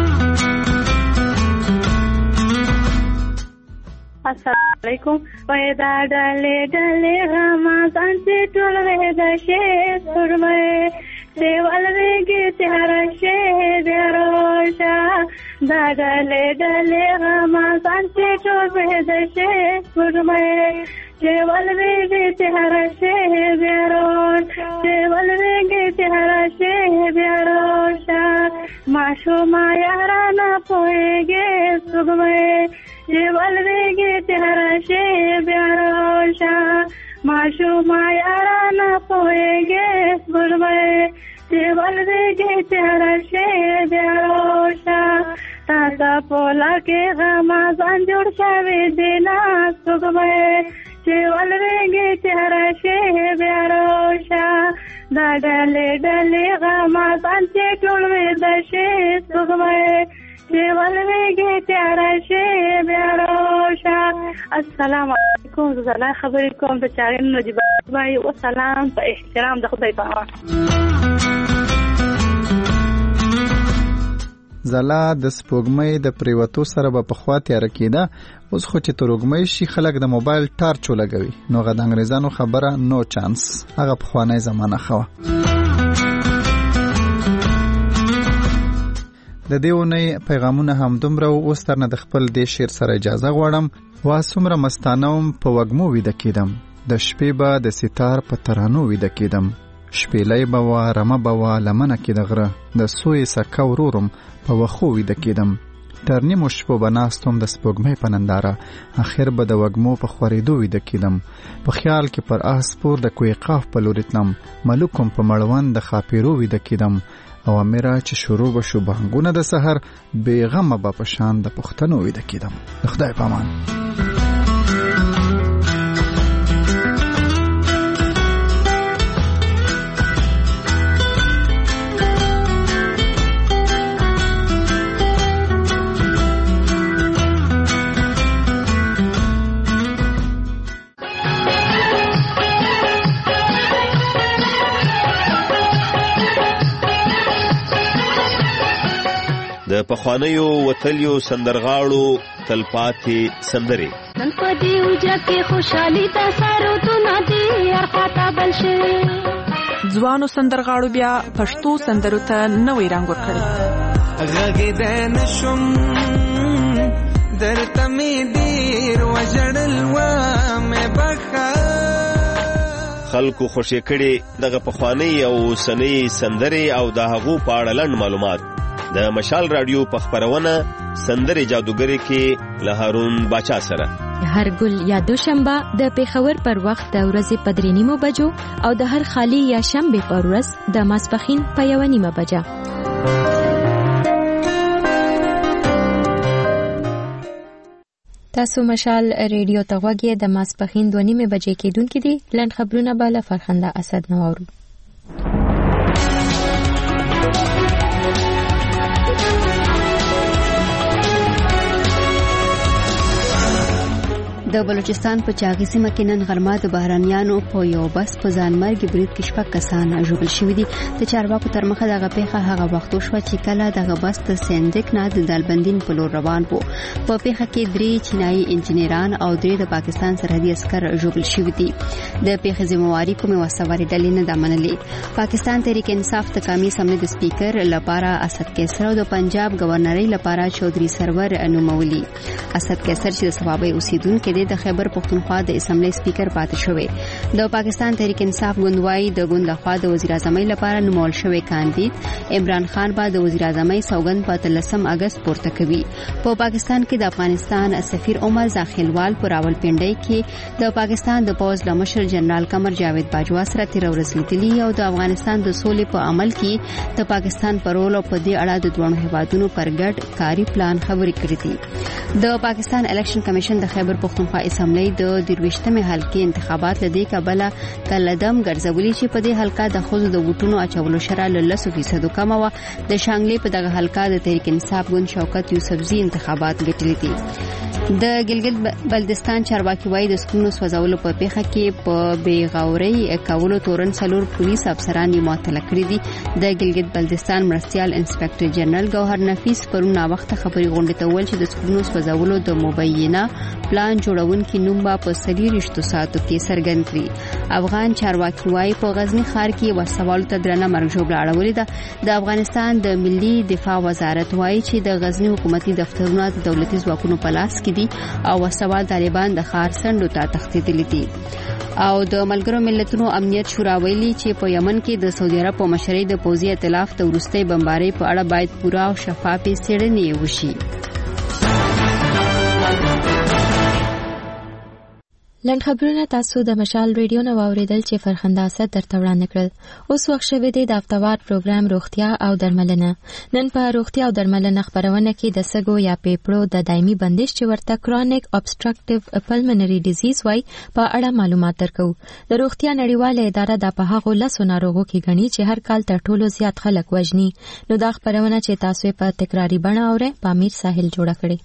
السلام علیکم. وای دا ډلې ډلې غمازان چې ټول وې د شه سرمه دیوال ویږي تیاره شه دروشا دا ډلې ډلې غمازان چې ټول وې د شه سرمه دیوال ویږي تیاره شه دروشا دیوال ویږي تیاره شه دروشا ماشو ما یارانه پويږي سګمه دیوال ویږي تیاره شه دروشا ماشو ما یارانه پويږي سګمه دیوال ویږي تیاره شه دروشا تا پولا کې غمازان جوړ شوی دی نا سګمه دیوال ویږي تیاره شه دروشا دا ډلې ډلې غمازان چې ټول وې د شه سګمه دیوال ویږي تیاره شه دروشا. السلام علیکم. زلا خبرې کوم د چاغین نجیب بھائی او سلام په احترام د خدای په امان. زلا د سپوږمۍ د پریوتو سره په خوا تیار کېده. اوس خو چې تروګمۍ شي خلک د موبایل ټارچ لګوي نو غد انګريزانو خبره نو چانس. هغه په خوانې زمانہ خو د دیونې پیغامونه هم دومره اوس تر نه د خپل د شعر سره اجازه غواړم. وا سمره مستانوم په وګمو وید کېدم د شپې به د ستار په ترانو وید کېدم شپېلې به و رمه به و لمنه کې د غره د سوې سکه ورورم په وخو وید کېدم تر نیمو شپو به ناستم د سپوږمۍ په ننداره اخر به د وګمو په خورېدو وید کېدم په خیال کې پر آس پور د کوی قاف په لوري تلم ملوکم په مړوند د خاپیرو وید کېدم او امره چې شروع بشو بانګونه د سحر بیغمه به په شان د پښتنو وید کېدم. خدای پامان. د پخوانیو وتلیو سندرغاړو تلپاتې سندرې نن په دې وجه کې خوشحالي د سارو تو ندي ارخاته بل شي ځوانو سندرغاړو بیا پښتو سندرو ته نوې رنګ ورکړ. غږې د نشم درته مې ډېر وژړل و مې بخا خلکو خوشې کړي دغه پخوانی او سنۍ سندرې او د هغو په اړه لنډ معلومات د مشال رادیو په خبرونه سندرې جادوګری کې له هارون باچا سره هر ګل یا دوشنبه د پیښور پر وخت د ورځې په درې نیمو بجو او د هر خالی یا شنبه پر ورځ د ماسپخین په یو نیمه بجه. تاسو مشال ریډیو ته غوږی د ماسپخین دوه نیمه بجې کېدونکې دي. لنډ خبرونه به له فرخنده اسد نوورو. د بلوچستان په چاغي سیمه کې نن غرمه د بهرانيانو په یو بس په ځانمرګي برید کې شپږ کسان ژوبل شوي دي. د چارواکو تر مخه دغه پیښه هغه وخت وشوه چې کله دغه بس د سندک نه د دالبندین په لور روان وو. په پیښه کې درې چینایي انجنیران او درې د پاکستان سرحدي عسكر ژوبل شوي دي. د پیښې ذمہواری کومه وسواري ډلې نه د منلې. پاکستان تحریک انصاف د قومي اسمبلی د سپیکر لپاره اسد کیسر او د پنجاب گورنرۍ لپاره چودري سرور انومولي. اسد کیسر چې د سوابي اوسیدونکو د خیبر پختونخوا د اسمبلی سپیکر پاتې شوی. د پاکستان تحریک انصاف ګوندوای د ګوند لخوا د وزیر اعظم لپاره نومول شوی کاندید عمران خان به د وزیر اعظم سوګند په تلسم اگست پورته کوي. په پاکستان کې د افغانستان سفیر عمر زاخیلوال پر راولپنډي کې د پاکستان د پوز لمشر جنرال قمر جاوید باجوا سره تیر ورځ لیدلی او د افغانستان د سولې په عمل کې د پاکستان پر رول او په دې اړه د دوه هیوادونو پر ګډ کاری پلان خبرې کړې دي. د پاکستان الیکشن کمیشن د خیبر پختونخوا اسمبلی د درويشتمه حلقې انتخابات لدی کبله کلدم ګرځولي چې په دې حلقه د خوځو د ووټونو اچولو شرع له لس فیصد کم و. د شانګلې په دغه حلقه د تحریک انصاف ګوند شوکت یوسفزي انتخابات ګټلې دي. د ګلګت بلتستان چارواکي وایي د سکونو سوځولو په پیښه کې په بیغوري کولو تورن څلور پولیس افسران یې معطل کړي دي. د ګلګت بلتستان مرستيال انسپکټر جنرال گوهر نفیس پرونه وخت خبري غونډه ته ول چې د سکونو سوځولو د مبینه پلان جوړونکو نوم با په سړي رښتو ساتو کې سرګند کړي. افغان چارواکي وایي په غزنی ښار کې وسوالو ته درنه مرګ جوړه اړولې ده. د افغانستان د ملي دفاع وزارت وایي چې د غزنی حکومتي دفترونه د دولتي ځواکونو په لاس کې دي او وسوال طالبان د ښار سندو ته تښتېدلي دي. او د ملګرو ملتونو امنیت شورا ویلي چې په یمن کې د سعودي عرب په مشرۍ د پوځي ائتلاف د وروستۍ بمبارۍ په اړه باید پوره او شفافه څېړنې وشي. لنډ خبرونه تاسو د مشال ریډیو نو اوریدل چې فرخنده اسد درته وړاندې کړل. اوس وخت شوی دی د هفتوار پروګرام روغتیا او درملنه. نن په روغتیا او درملنه خبرونه کې د سګو یا پیپړو د دایمي بندش چې ورته کرونیک obstructive pulmonary disease وای په اړه معلومات درکو. د روغتیا نړیواله اداره د په هغه لاسو ناروغو کې غني چې هر کال تر ټولو زیات خلک وژني. نو دا خبرونه چې تاسو په تکراری بڼه اورئ په امیر ساحل جوړه کړي.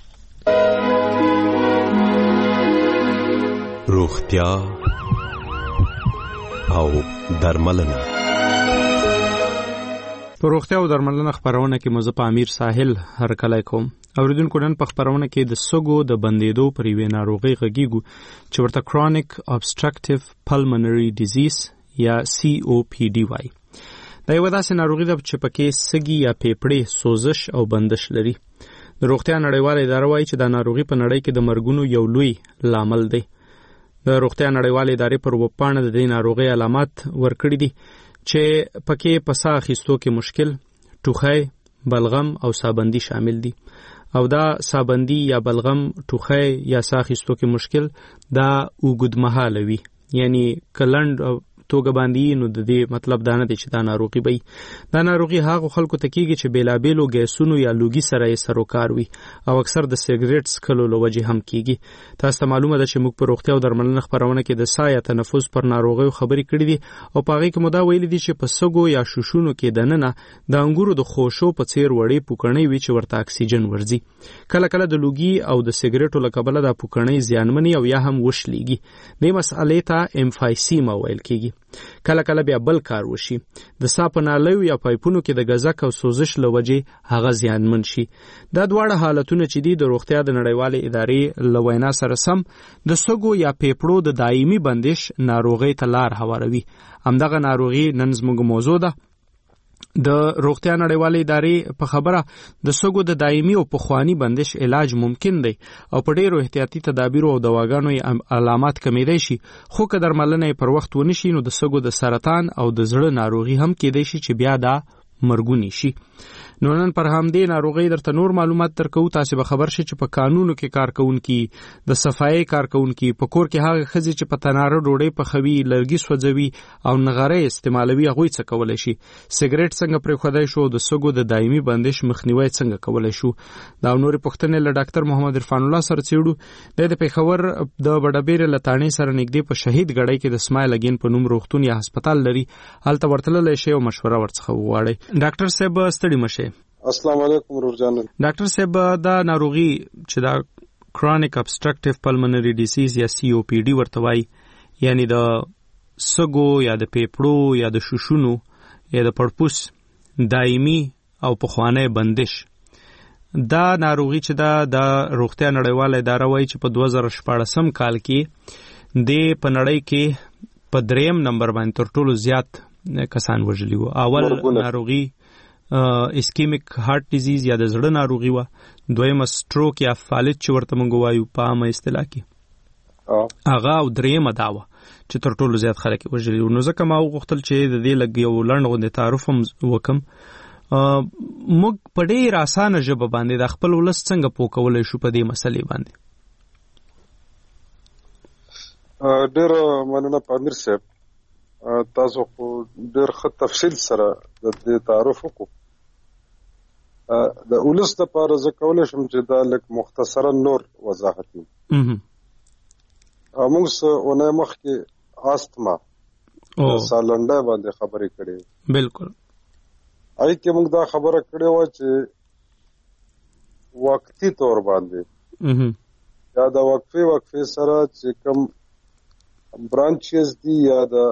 روغتیا او درملنه. په روغتیا او درملنه خبرونه کې مزه په امیر ساحل هر کله کوم. اوریدونکو نن په خبرونه کې د سګو د بندیدو پر یوې ناروغي غږیږو چې ورته chronic obstructive pulmonary disease یا سی او پی ډي وای. دا یو داسې ناروغي ده چې پکې سګي یا پیپړې سوزش او بندش لري. د روغتیا نړیواله اداره وایي چې دا ناروغي په نړۍ کې د مرګونو یو لوی لامل دی. د روغتیا نړیواله ادارې پر وپاڼه د دې ناروغي علامات ورکړي دي چې پکې په ساه اخیستو کې مشکل، ټوخی، بلغم او سابندي شامل دي. او دا سابندي یا بلغم، ټوخی یا ساه اخیستو کې مشکل دا اوږدمهاله وي، یعنی کلند توګه باندې. نو د دې مطلب دا نه دی چې دا ناروغي وي. دا ناروغي هغه خلکو ته کیږي چې بیلابېلو ګیسونو یا لوګي سره یې سروکار وي او اکثر د سیګریټ څکلو له وجې هم کیږي. تاسو ته معلومه ده چې موږ په روغتیا او درملنه خبرونه کې د ساه یا تنفس پر ناروغیو خبرې کړې دي او په هغې کې مو دا ویلي دي چې په سږو یا شوشونو کې دننه د انګورو د خوشو په څیر وړې پوکڼۍ وي چې ورته اکسیجن ورځي. کله کله د لوګي او د سیګریټو له کبله دا پوکڼۍ زیانمنې او یا هم وشلیږي. دې مسئلې ته امفایسیما ویل کیږي. کله کله بیا بل کار وشي، د ساه په نالیو یا پایپونو کې د غزک او سوزش له وجې هغه زیانمن شي. دا دواړه حالتونه چې دي د روغتیا د نړیوالې ادارې له وینا سره سم د سږو یا پیپړو د دایمي بندش ناروغۍ ته لار هواروي. همدغه ناروغي نن زموږ موضوع ده. د روغتیا نړیوالې ادارې په خبره د سږو د دایمي او پخوانی بندش علاج ممکن دی او په ډیرو احتیاطي تدابیرو او دواګانو یې علامات کمیدای شي، خو که درملنه پر وخت ونشي نو د سږو د سرطان او د زړه ناروغي هم کېدای شي چې بیا دا مرګونی شي. نو نن پر همدې ناروغي درته نور معلومات درکو. تاسو به خبر شئ چې په قانونو کې کارکونکي، د صفایي کارکونکي، په کور کې هغه ښځې چې په تناره ډوډۍ پخوي، لرګي سوځوي او نغرې استعمالوي، هغوی څه کولی شي؟ سګریټ څنګه پرېښودی شو؟ د سږو د دایمي بندش مخنیوی څنګه کولی شو؟ دا نورې پوښتنې له ډاکټر محمد عرفان الله سره څېړو. دی د پېښور د بډبېرې له تاڼې سره نږدې په شهید ګړۍ کې د سمایل اګین په نوم روغتون یا هسپتال لري. هلته ورتللی شئ او مشوره ورڅخه وغواړئ. ډاکټر صاحب ستړي مه شئ. السلام علیکم ورور جان. ډاکټر صاحب دا ناروغي چې دا chronic obstructive pulmonary disease یا سی او پی ډي ورته وایي، یعنی د سږو یا د پیپړو یا د شوشونو یا د پړپوس دایمي او پخوانی بندش، دا ناروغي چې دا د روغتیا نړیواله اداره وایي چې په دوه زره شپاړسم کال کې د په نړۍ کې په دریم نمبر باندې تر ټولو زیات کسان وژلي وو. اول ناروغي اسکیمیک هارت ډیزیز یا د زړه ناروغي وه، دویمه سټروک یا فالج چې ورته موږ وایو په عامه اصطلاح کې هغه، او دریمه دا وه چې تر ټولو زیات خلک یې وژلي وو. نو ځکه ما وغوښتل چې د دې لږ یو لنډ غوندې تعارف هم وکړم. موږ په ډېر اسانه ژبه باندې د خپل ولس څنګه پوه کولی شو په دې مسلې باندې؟ ډېر مننه پامیر صاحب، تاسو خو ډېر ښه تفصیل سره د دې تعارف وکړو. د ولس دپاره زه کولی شم چې دا لږ مختصرا نور وضاحت وکړو. موږ څه اونۍ مخکې آستما سالنډۍ باندې خبرې کړې. بالکل. هغې کې موږ دا خبره کړې وه چې وقتي طور باندې یا د وقفې وقفې سره چې کوم برانچز دي یا د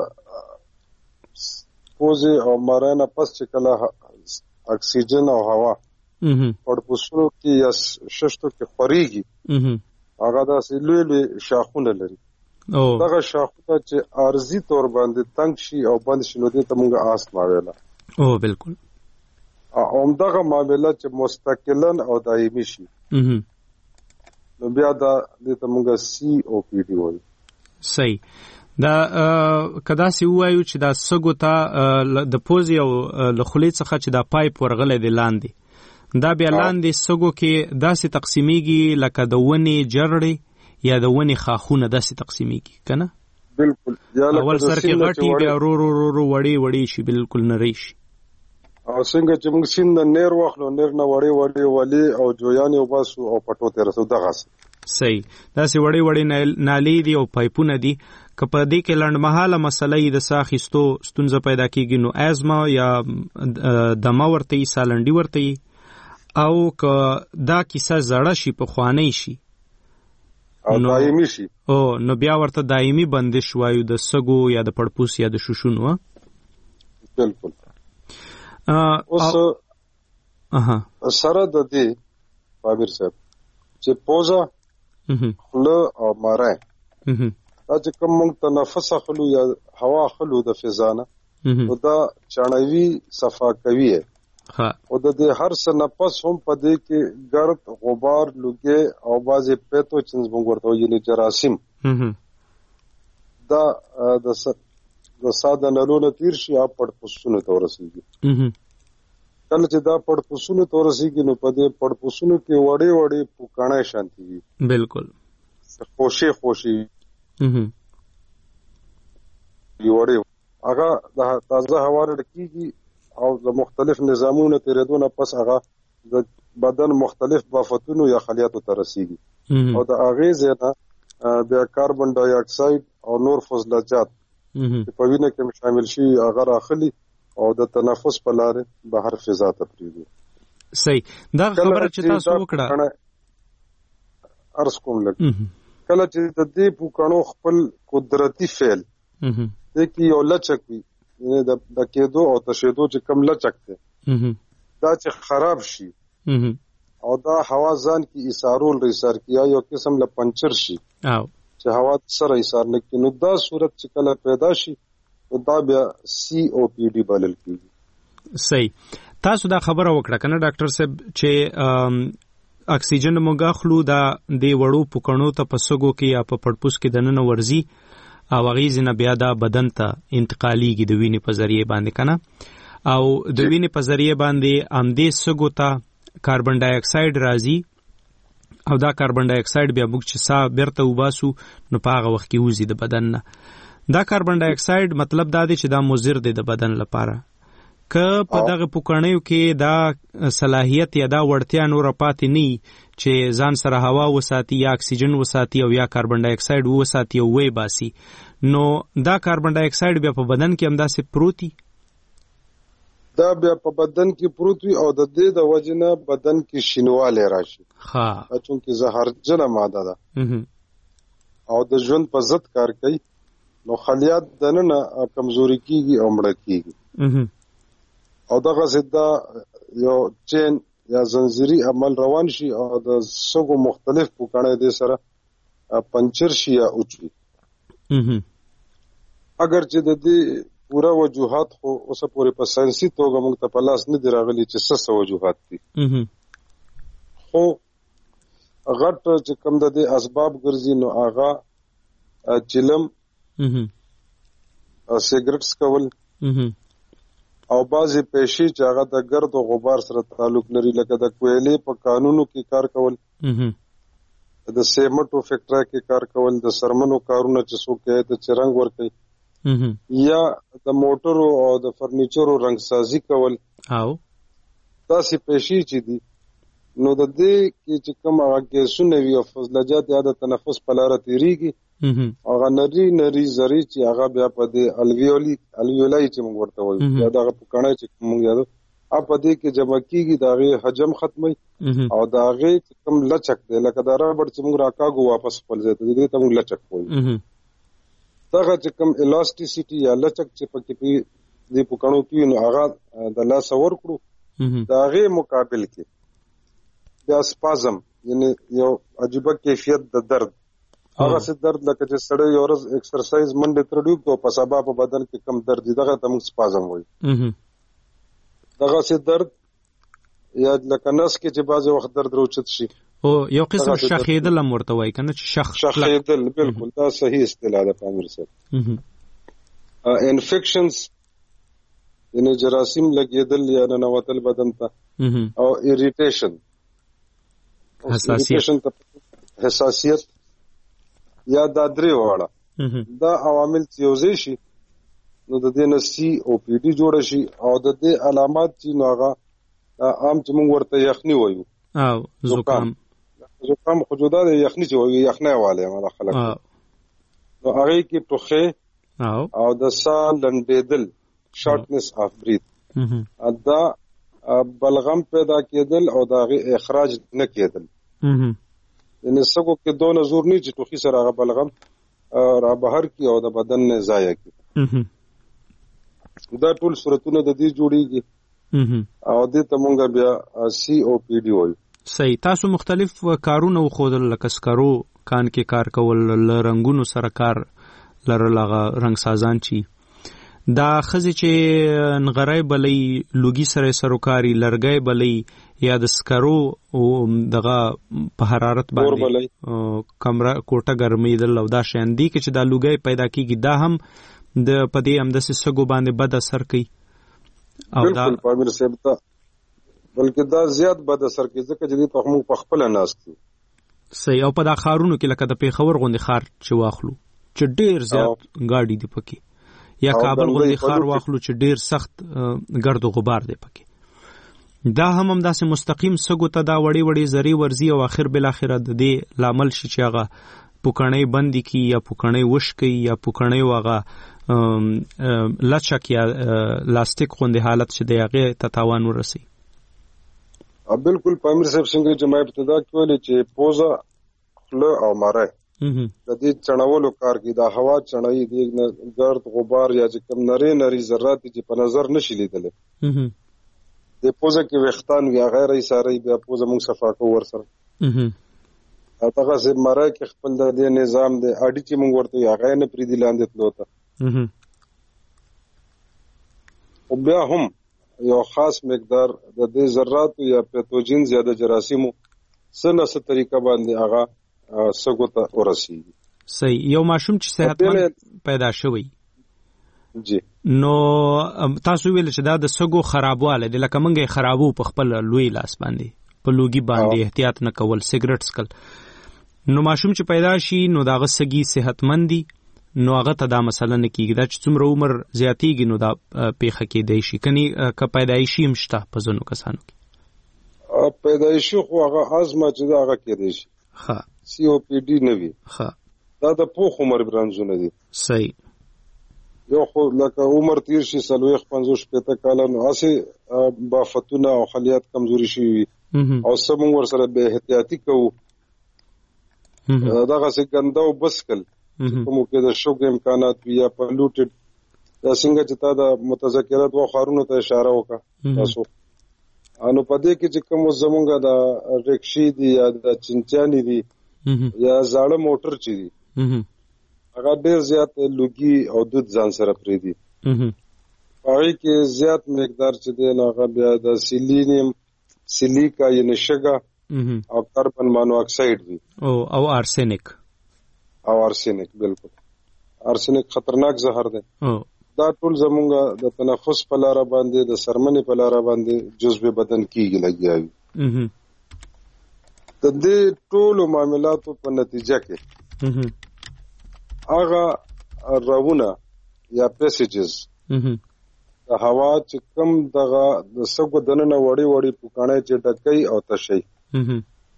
پوزې او مری نه پس چې کله اکسیجن او هوا پړپوسونو کې یا ششتو کې خورېږي، هغه داسې لوی لوی شاخونه لري. دغه شاخونه چې عارضي طور باندې تنګ شي او بند شي، نو دې ته موږ آستما ویله. او بالکل. همدغه معامله چې مستقلا او دایمي شي، نو بیا دا دې ته موږ سی او پی ډي وایو. صحیح. دا کدا سی وایو چې دا سږو ته د پوزې او له خولې څخه چې دا پایپ ورغلی دی لاندې، دا بیا لاندې سږو کې داسې تقسیمیږي لکه د ونې جرړې یا د ونې خاخونه داسې تقسیمیږي که نه؟ بالکل. اول سر کې غټي بیا رو رو رو رو وړې وړې شي، بالکل نری شي. او څنګه چې موږ سیند نه نیر واخلو، نیر نه وړې وړې ولې او جویانې وباسو او پټو ته رسو، دغسې. صحیح. داسې وړې وړې نالې دي او پایپونه دي. که په دې کې لنډمهاله مسله یې د ساه اخیستو ستونزه پیدا کېږي، نو ازما یا دمه ورته یي، سالنډي ورته یي. او که دا کیسه زړه شي، پخوانی شي او دایمي شي، او نو بیا ورته دایمي بندش وایو د سږو یا د پړپوس یا د شوشونو. بالکل. اوس سره د دې پامیر صاحب چې پوزه، خوله او مری، دا چې کوم موږ تنفس اخلو یا هوا اخلو د فضا نه، نو دا چاڼوي، صفا کوي. او د دې هر څه نفس هم په دې کې ګرد، غبار، لوګي او بعضې پیتوچنز موږ ورته وایو، یعنې جراثیم، دا د ساه د نلو نه تېر شي او پړپوسونو ته ورسېږي. کله چې دا پړپوسونو ته ورسېږي، نو په دې پړپوسونو کې وړې وړې پوکاڼۍ شانتې وي. بالکل. خوشې خوشې وړې، هغه د تازه هوا نه ډکېږي او د مختلف نظامونو تېرېدو نه پس هغه د بدن مختلف بافتونو یا خلیاتو ته رسېږي، او د هغې ځای نه بیا کاربن ډای اکساید او نور فضلجات چې په وینه کې شامل شي هغه راخلي او د تنفس په لارې بهر فضا ته پرېږدي. صحیح. دا خبره چې تاسو وکړه، عرض کوم لږ، کله چې د دې پوکاڼو خپل قدرتي فعل دې کې یو لچک وي، یعنې د کېدو او تشېدو چې کوم لچک دی، دا چې خراب شي او دا هوا ځان کې ایسارول ایسار کړي یا یو قسم له پنچر شي چې هوا سره ایسار نه کړي، نو دا صورت چې کله پیدا شي، دا بیا سی او پی ډي بلل کېږي. صحیح. تاسو دا خبره وکړه که نه ډاکټر صاحب چې اکسیجن موږ اخلو دا د وړو پوکڼو ته په سږو کې یا په پړپوس کې دننه ورځي او هغې ځینه بیا دا بدن ته انتقالیږي د وینې په ذریعې باندې که نه. او د وینې په ذریعه باندې امدې سږو ته کاربن ډای اکساید راځي او دا کاربن ډای اکساید بیا موږ چې ساه بیرته وباسو نو په هغه وخت کې وځي د بدن نه. دا کاربن ډای اکساید مطلب دا دی چې دا مضر دی د بدن لپاره. که په دغه پوکڼیو کې دا صلاحیت یا دا وړتیا نور پاتې نه چې ځان سره هوا وساتي یا اکسیجن وساتي او یا کاربن ډای اکساید وساتي او وی باسي، نو دا کاربن ډای اکساید بیا په بدن کې همداسې پروت وي. دا بیا په بدن کې پروت وي او د دې د وجې نه بدن کې شینوالی راشي. ها چونکې زهرجنه ماده ده او د ژوند په ضد کار کوي، نو خلیات دننه کمزوري کیږي او مړه کیږي. او دغه زدا یو چین یا زنجیري عمل روان شي او د سږو مختلف پوکڼې د سره پنچر شي یا اوچوي. اگر چې د دې پورا وجوهات خو اوسه پورې په ساينسي توګه موږ ته په لاس نه دی راغلي چې څه څه وجوهات دي، خو غټ چې کوم د دې اسباب ګرځي نو هغه چلم، سیګریټ څکول او بعضې پیشي چې هغه د ګرد او غبار سره تعلق لري، لکه د کویلې په کانونو کې کار کول، د سیمنټو فیکټرۍ کې کار کول، د سرمنو کارونه چې څوک کوي ته چې رنګ ورکوي، یا د موټرو او د فرنیچرو رنګسازي کول. او داسې پیشي چې دي نو د دې کې چې کوم هغه ګیسونه وي او فضلجات یا د تنفس په لاره تېرېږي، هغه نري نري ذرې چې هغه بیا په دې الویولي الویولای چې موږ ورته وایو یا دغه پوکڼی چې موږ یادو هغه په دې کې جمع کېږي، د هغې حجم ختموي او د هغې چې کوم لچک دی لکه د ربړ چې موږ راکاږو واپس خپل ځای ته، دې ته موږ لچک وایو. دغه چې کوم الاسټیسیټي یا لچک چې پکې په دې پوکڼو کې نو هغه د لاسه ورکړو، د هغې مقابل کې بیا سپازم یعنی یو عجیبه کیفیت د درد، هغه څه درد لکه چې سړی یو ورځ ایکسرسایز منډې تر ډیوب کو په سبا په بدن کې کم درد دي، دغه ته موږ سپازم وایو. دغه څه درد یا لکه نس کې چې بعضې وخت درد روچت شي، او یو قسم شخېدل هم ورته وایي که نه چې شخ شخېدل، بالکل دا صحیح اصطلاح ده په امیر صاحب. انفیکشنز یعنی جراثیم لګېدل یا ننوتل بدن ته، او ایریټیشن حساسیت حساسیت یا دا درې واړه دا عوامل چې یوځای شي نو د دې نه سی او پی ډي جوړه شي، او د دې علامات چې نو هغه عام چې موږ ورته یخني وایو او زکام. زکام خو جدا دی، یخني چې وایو یخنۍ والی مالا خلک، نو هغې کې ټوخې او د ساه لنډېدل شارټنس آف بریث، دا بلغم پیدا کېدل او د هغې اخراج نه کېدل، یعنې سږو کې دونه زور نه چې ټوخي سره هغه بلغم را بهر کړي او د بدن نه ضایع کړي. دا ټول صورتونه د دې جوړېږي او دې ته مونږ بیا سی او پی ډي وایو. صحیح. تاسو مختلف کارونه وښودل لکه سکرو کان کې کار کول، له رنګونو سره کار لرل، هغه رنګ سازان چې دا ښځې چې نغری بلی لوګي سره سروکاري لرګی بلی یا د سکرو دغه په حرارت باندې کمره کوټه ګرمېدل او دا شیان دي چې دا لوګی پیدا کېږي، دا هم د په دې همداسې سږو باندې بد اثر کوي. بالکل په امیر صاحب ته بلکې دا زیات بد اثر کوي ځکه چې دې په موږ په خپله ناست یو. صحیح. او په دا ښارونو کې لکه د پېښور غوندې ښار چې واخلو چې ډېر زیات ګاډي دي پکې، یا کابل غوندې ښار واخلو چې ډېر سخت ګرد و غبار دی پکې، دا هم همداسې مستقیم سږو ته دا وړې وړې ذرې ورځي او آخر بالاخره د دې لامل شي چې هغه پوکڼۍ بندې کړي یا پوکڼۍ وشکوي یا پوکڼۍ هغه لچک یا لاستیک غوندې حالت چې دی هغې ته تاوان ورسوي. بالکل په امیر صاحب څنګه چې ما ابتدا کې ویلې چې پوزه، خوله او مری د دې چڼولو کار کوي، دا هوا چڼوي، د ګرد غبار یا چې کوم نري نري ذرات چې په نظر نشي لیدلی، د پوزه کې ویښتان وي هغه راایسارئ، بیا پوزه موږ صفا کوو ورسره. دغسې مری کې خپل د دې نظام دی، اډي چې موږ ورته وي هغه یې نه پرېږدي لاندې تلو ته. خو بیا هم یو خاص مقدار د دې ذراتو یا پیتوجینز یا د جراثیمو څه نه څه طریقه باندې هغه سږو ته ورسېږي. صحیح. یو ماشوم چې صحتمند پیدا شوی جی نو تاسو ویل چې دا د سګو خرابواله د لکه منګي خرابو په خپل لوی لاس باندې په لوګي باندې احتیاط نه کول سیګریټ سکل نو ماشوم چې پیدا شي نو دا غسګي صحتمند دي نو هغه ته دا مسله نه کیږي دا چې څومره عمر زیاتیږي نو دا پیخه کېدای شي کني که پیدایشي مشته په ځینو کسانو کې پیدایشي خو هغه ازمه چې دا هغه کېدای شي ها سی او پی ډي نه وي ها دا د پوخ عمر برانځونه دي صحیح یو خو لکه عمر تیر شي سلويخ پنځوس پته کال نو اسه بافتونه او خلیات کمزوري شي او سمون ور سره به احتیاطي کوو دا غسه ګنده او بسکل کومو کې د شوګ امکانات یا پلوټډ دا څنګه چې تا د متذکرات و خارونو ته اشاره وکړه تاسو انو پدې کې چې کوم زمونږه د رکشي دي یا د چنچاني دي یا زاړه موټر چي دي هغه ډېر زیات لوګي او دود ځان سره پرې دي هغه کې زیات مقدار چې دی هغه بیا د سیلینیم سیلیکا یعنی شګه او کاربن مونو اکساید دي او او ارسنیک او ارسنیک بالکل ارسنیک خطرناک زهر دی دا ټول زمونږه د تنفس په لار باندې د سرمنې په لار باندې جزو بدن کېږي لګیاوي د دې ټول معاملاتو په نتیجه کې هغه راونه یا پیسیجز د هوا چې کم دغه د سګو دننه وړي وړي پکانه چې ډکې او تشي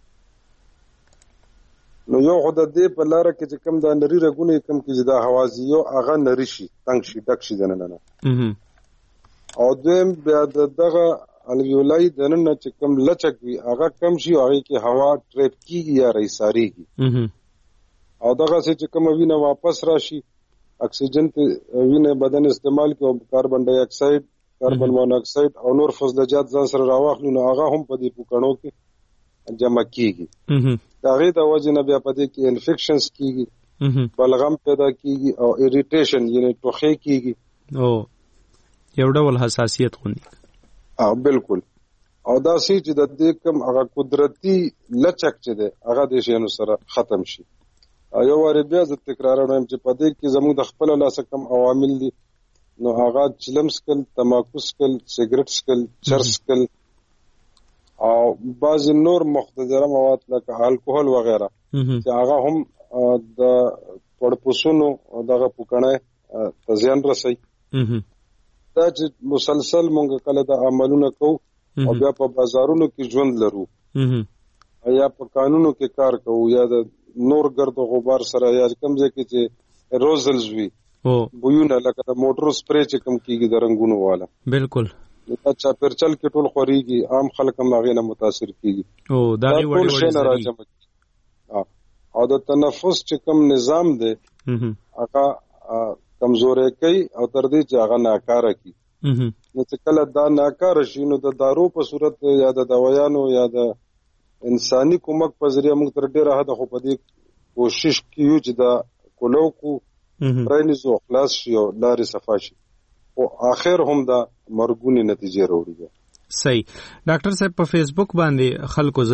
نو یو خو د دې په لار کې چې کم د نری رګونه کم کې د حوازیو هغه نری شي تنگ شي ډک شي دننه نه او دویم بیا دغه الویولای دننه چې کم لچک وي هغه کم شي هغه کې هوا ټریپ کیږي یا رئیساریږي او دغه چې کم وینه واپس راشي اکسیجن په وینه بدن استعمال کوي او کاربن ډای اکساید کاربن مونوکساید او نور فضلجات ځان سره راوخلو نو هغه هم په دې پوکڼو کې جمع کیږي دا غي د وجه نه بیا پدې کې انفیکشنز کیږي بلغم پیدا کیږي او اریټیشن یعنی ټوخی کیږي او یو ډول حساسیت غونډي او بالکل او دا سي چې د دې کوم هغه قدرتي لچک چې ده هغه د شینو سره ختم شي یو وری بیا د تکرارونو چې پدې کې زموږ د خپل لاسه کم عوامل دي نو هغه چلم سکل تماکو سکل سیګریټ سکل چرس سکل او بعض نور مخدره مواد لکه الکوهول وغیرہ چې هغه هم د پړپوسونو دغه پوکڼه تزیان رسي دا چې مسلسل مونږ کله د عملونه کوو او بیا په بازارونو کې ژوند لرو یا په قانونو کې کار کوو یا د نور ګرد غبار سره یا کوم ځای کې چې روزلز وي بویونه لکه د موټر سپری چې کوم کیږي د رنگونو والا بالکل اچھا پرچل کې ټول خوريږي عام خلک هم هغه نه متاثر کیږي او دا وړي وړي راځي او د تنفس چې کوم نظام دی هغه کمزوري کوي او تر دې چې هغه ناکاره کی نو چې کله دا ناکاره شي نو د دارو په صورت یا د دوايانو یا د انساني کومک په ذریعہ موږ تر ډیره حد خو په دې کوشش کیو چې دا کولوکو پرېنځو خلاص شي او لارې صفا شي او اخر هم دا مرګونی نتیجې وروړي صحیح ډاکټر صاحب په فیسبوک باندې خلکو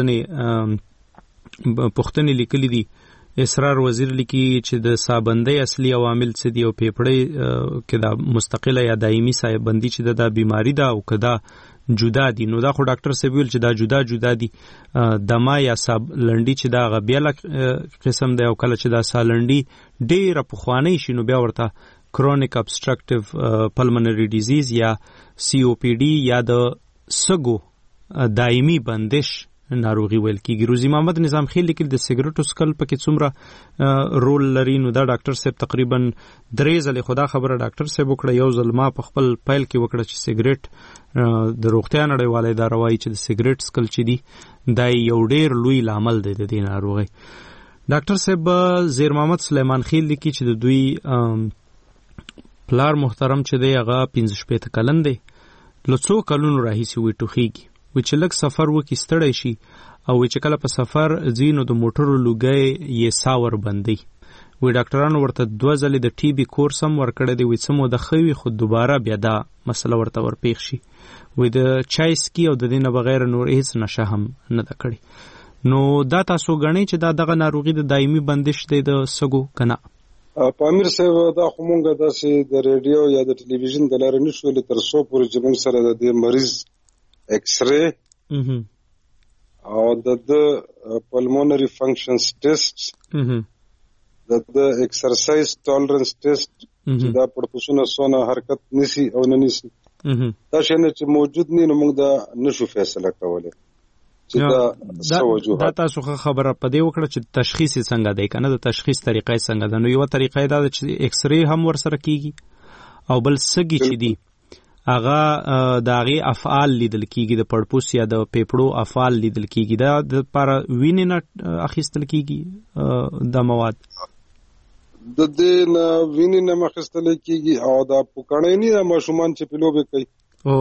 ځنې پښتني لیکلي دي اسرار وزیر لیکي چې د سابندۍ اصلي عوامل څه دي او پیپړې کې دا مستقله یا دایمي سایبندي چې دا بیماری ده او کدا جدا دي نو دا خو ډاکټر صاحب ویل چې دا جدا جدا دي دما یا ساب لنډي چې دا غبیاله قسم دی او کله چې دا سالنډي ډېر په خوانی شي نو بیا ورته chronic obstructive uh, pulmonary disease یا سی او پی ډي یا د سګو uh, دایمي بندش ناروغي ویل کیږي. روزي محمد نظام خیل لیکل د سیګریټو سکل پکې څومره رول لري نو دا ډاکټر صاحب تقریبا درې ځله خدا خبره ډاکټر صاحب وکړه یو ځل ما په خپل پایل کې وکړه چې سیګریټ د روغتیا نړیوالې دا روایي چې د سیګریټ سکل چې دی دا یو ډیر لوی لامل دی د دې ناروغي. ډاکټر صاحب زیر محمد سلیمان خیل لیکي چې د دوی پلار محترم چې دی هغه پنځه شپېته کلن دی له څو کلونو راهیسې وي ټوخیږي وی چې لږ سفر وکړي ستړی شي او وی چې کله په سفر ځي نو د موټرو لوګی یې ساور بندي. وی ډاکټرانو ورته دوه ځلې د ټي بي کورس هم ورکړی دی وی څه موده ښه وي خو دوباره بیا دا مسله ورته ورپېښ شي. وی د چای سکي او د دې نه بغیر نور هېڅ نشه هم نه ده کړې. نو دا تاسو ګڼئ چې دا دغه ناروغي د دایمي بندش دی د سږو که نه؟ پامیر صاحب دا خو مونږه داسې د ریډیو یا د ټلویزیون د لارې نشو ویلی تر څو پورې چې مونږ سره د دې مریض ایکس رې او د د پلمونري فنکشنز ټیسټ د د ایکسرسایز ټالرنس ټیسټ چې دا پړپوسونه سونه حرکت نسی او نه نسی دا شنه چې موجود نه نو موږ دا نشو فیصله کولای چې دا سوجو دا تاسو خبره پدې وکړه چې تشخیص څنګه دی کنه د تشخیص طریقې څنګه ده نو یو طریقې دا چې ایکس رې هم ورسره کیږي او بل سګي چې دی هغه د هغې افعال لیدل کیږي د پړپوس یا د پیپړو افعال لیدل کیږي دا د لپاره وینې نه اخیستل کیږي دا مواد د دې نه وینې نه اخیستل کیږي او دا پوکړې نه د ماشومان چې پیلوبه کوي او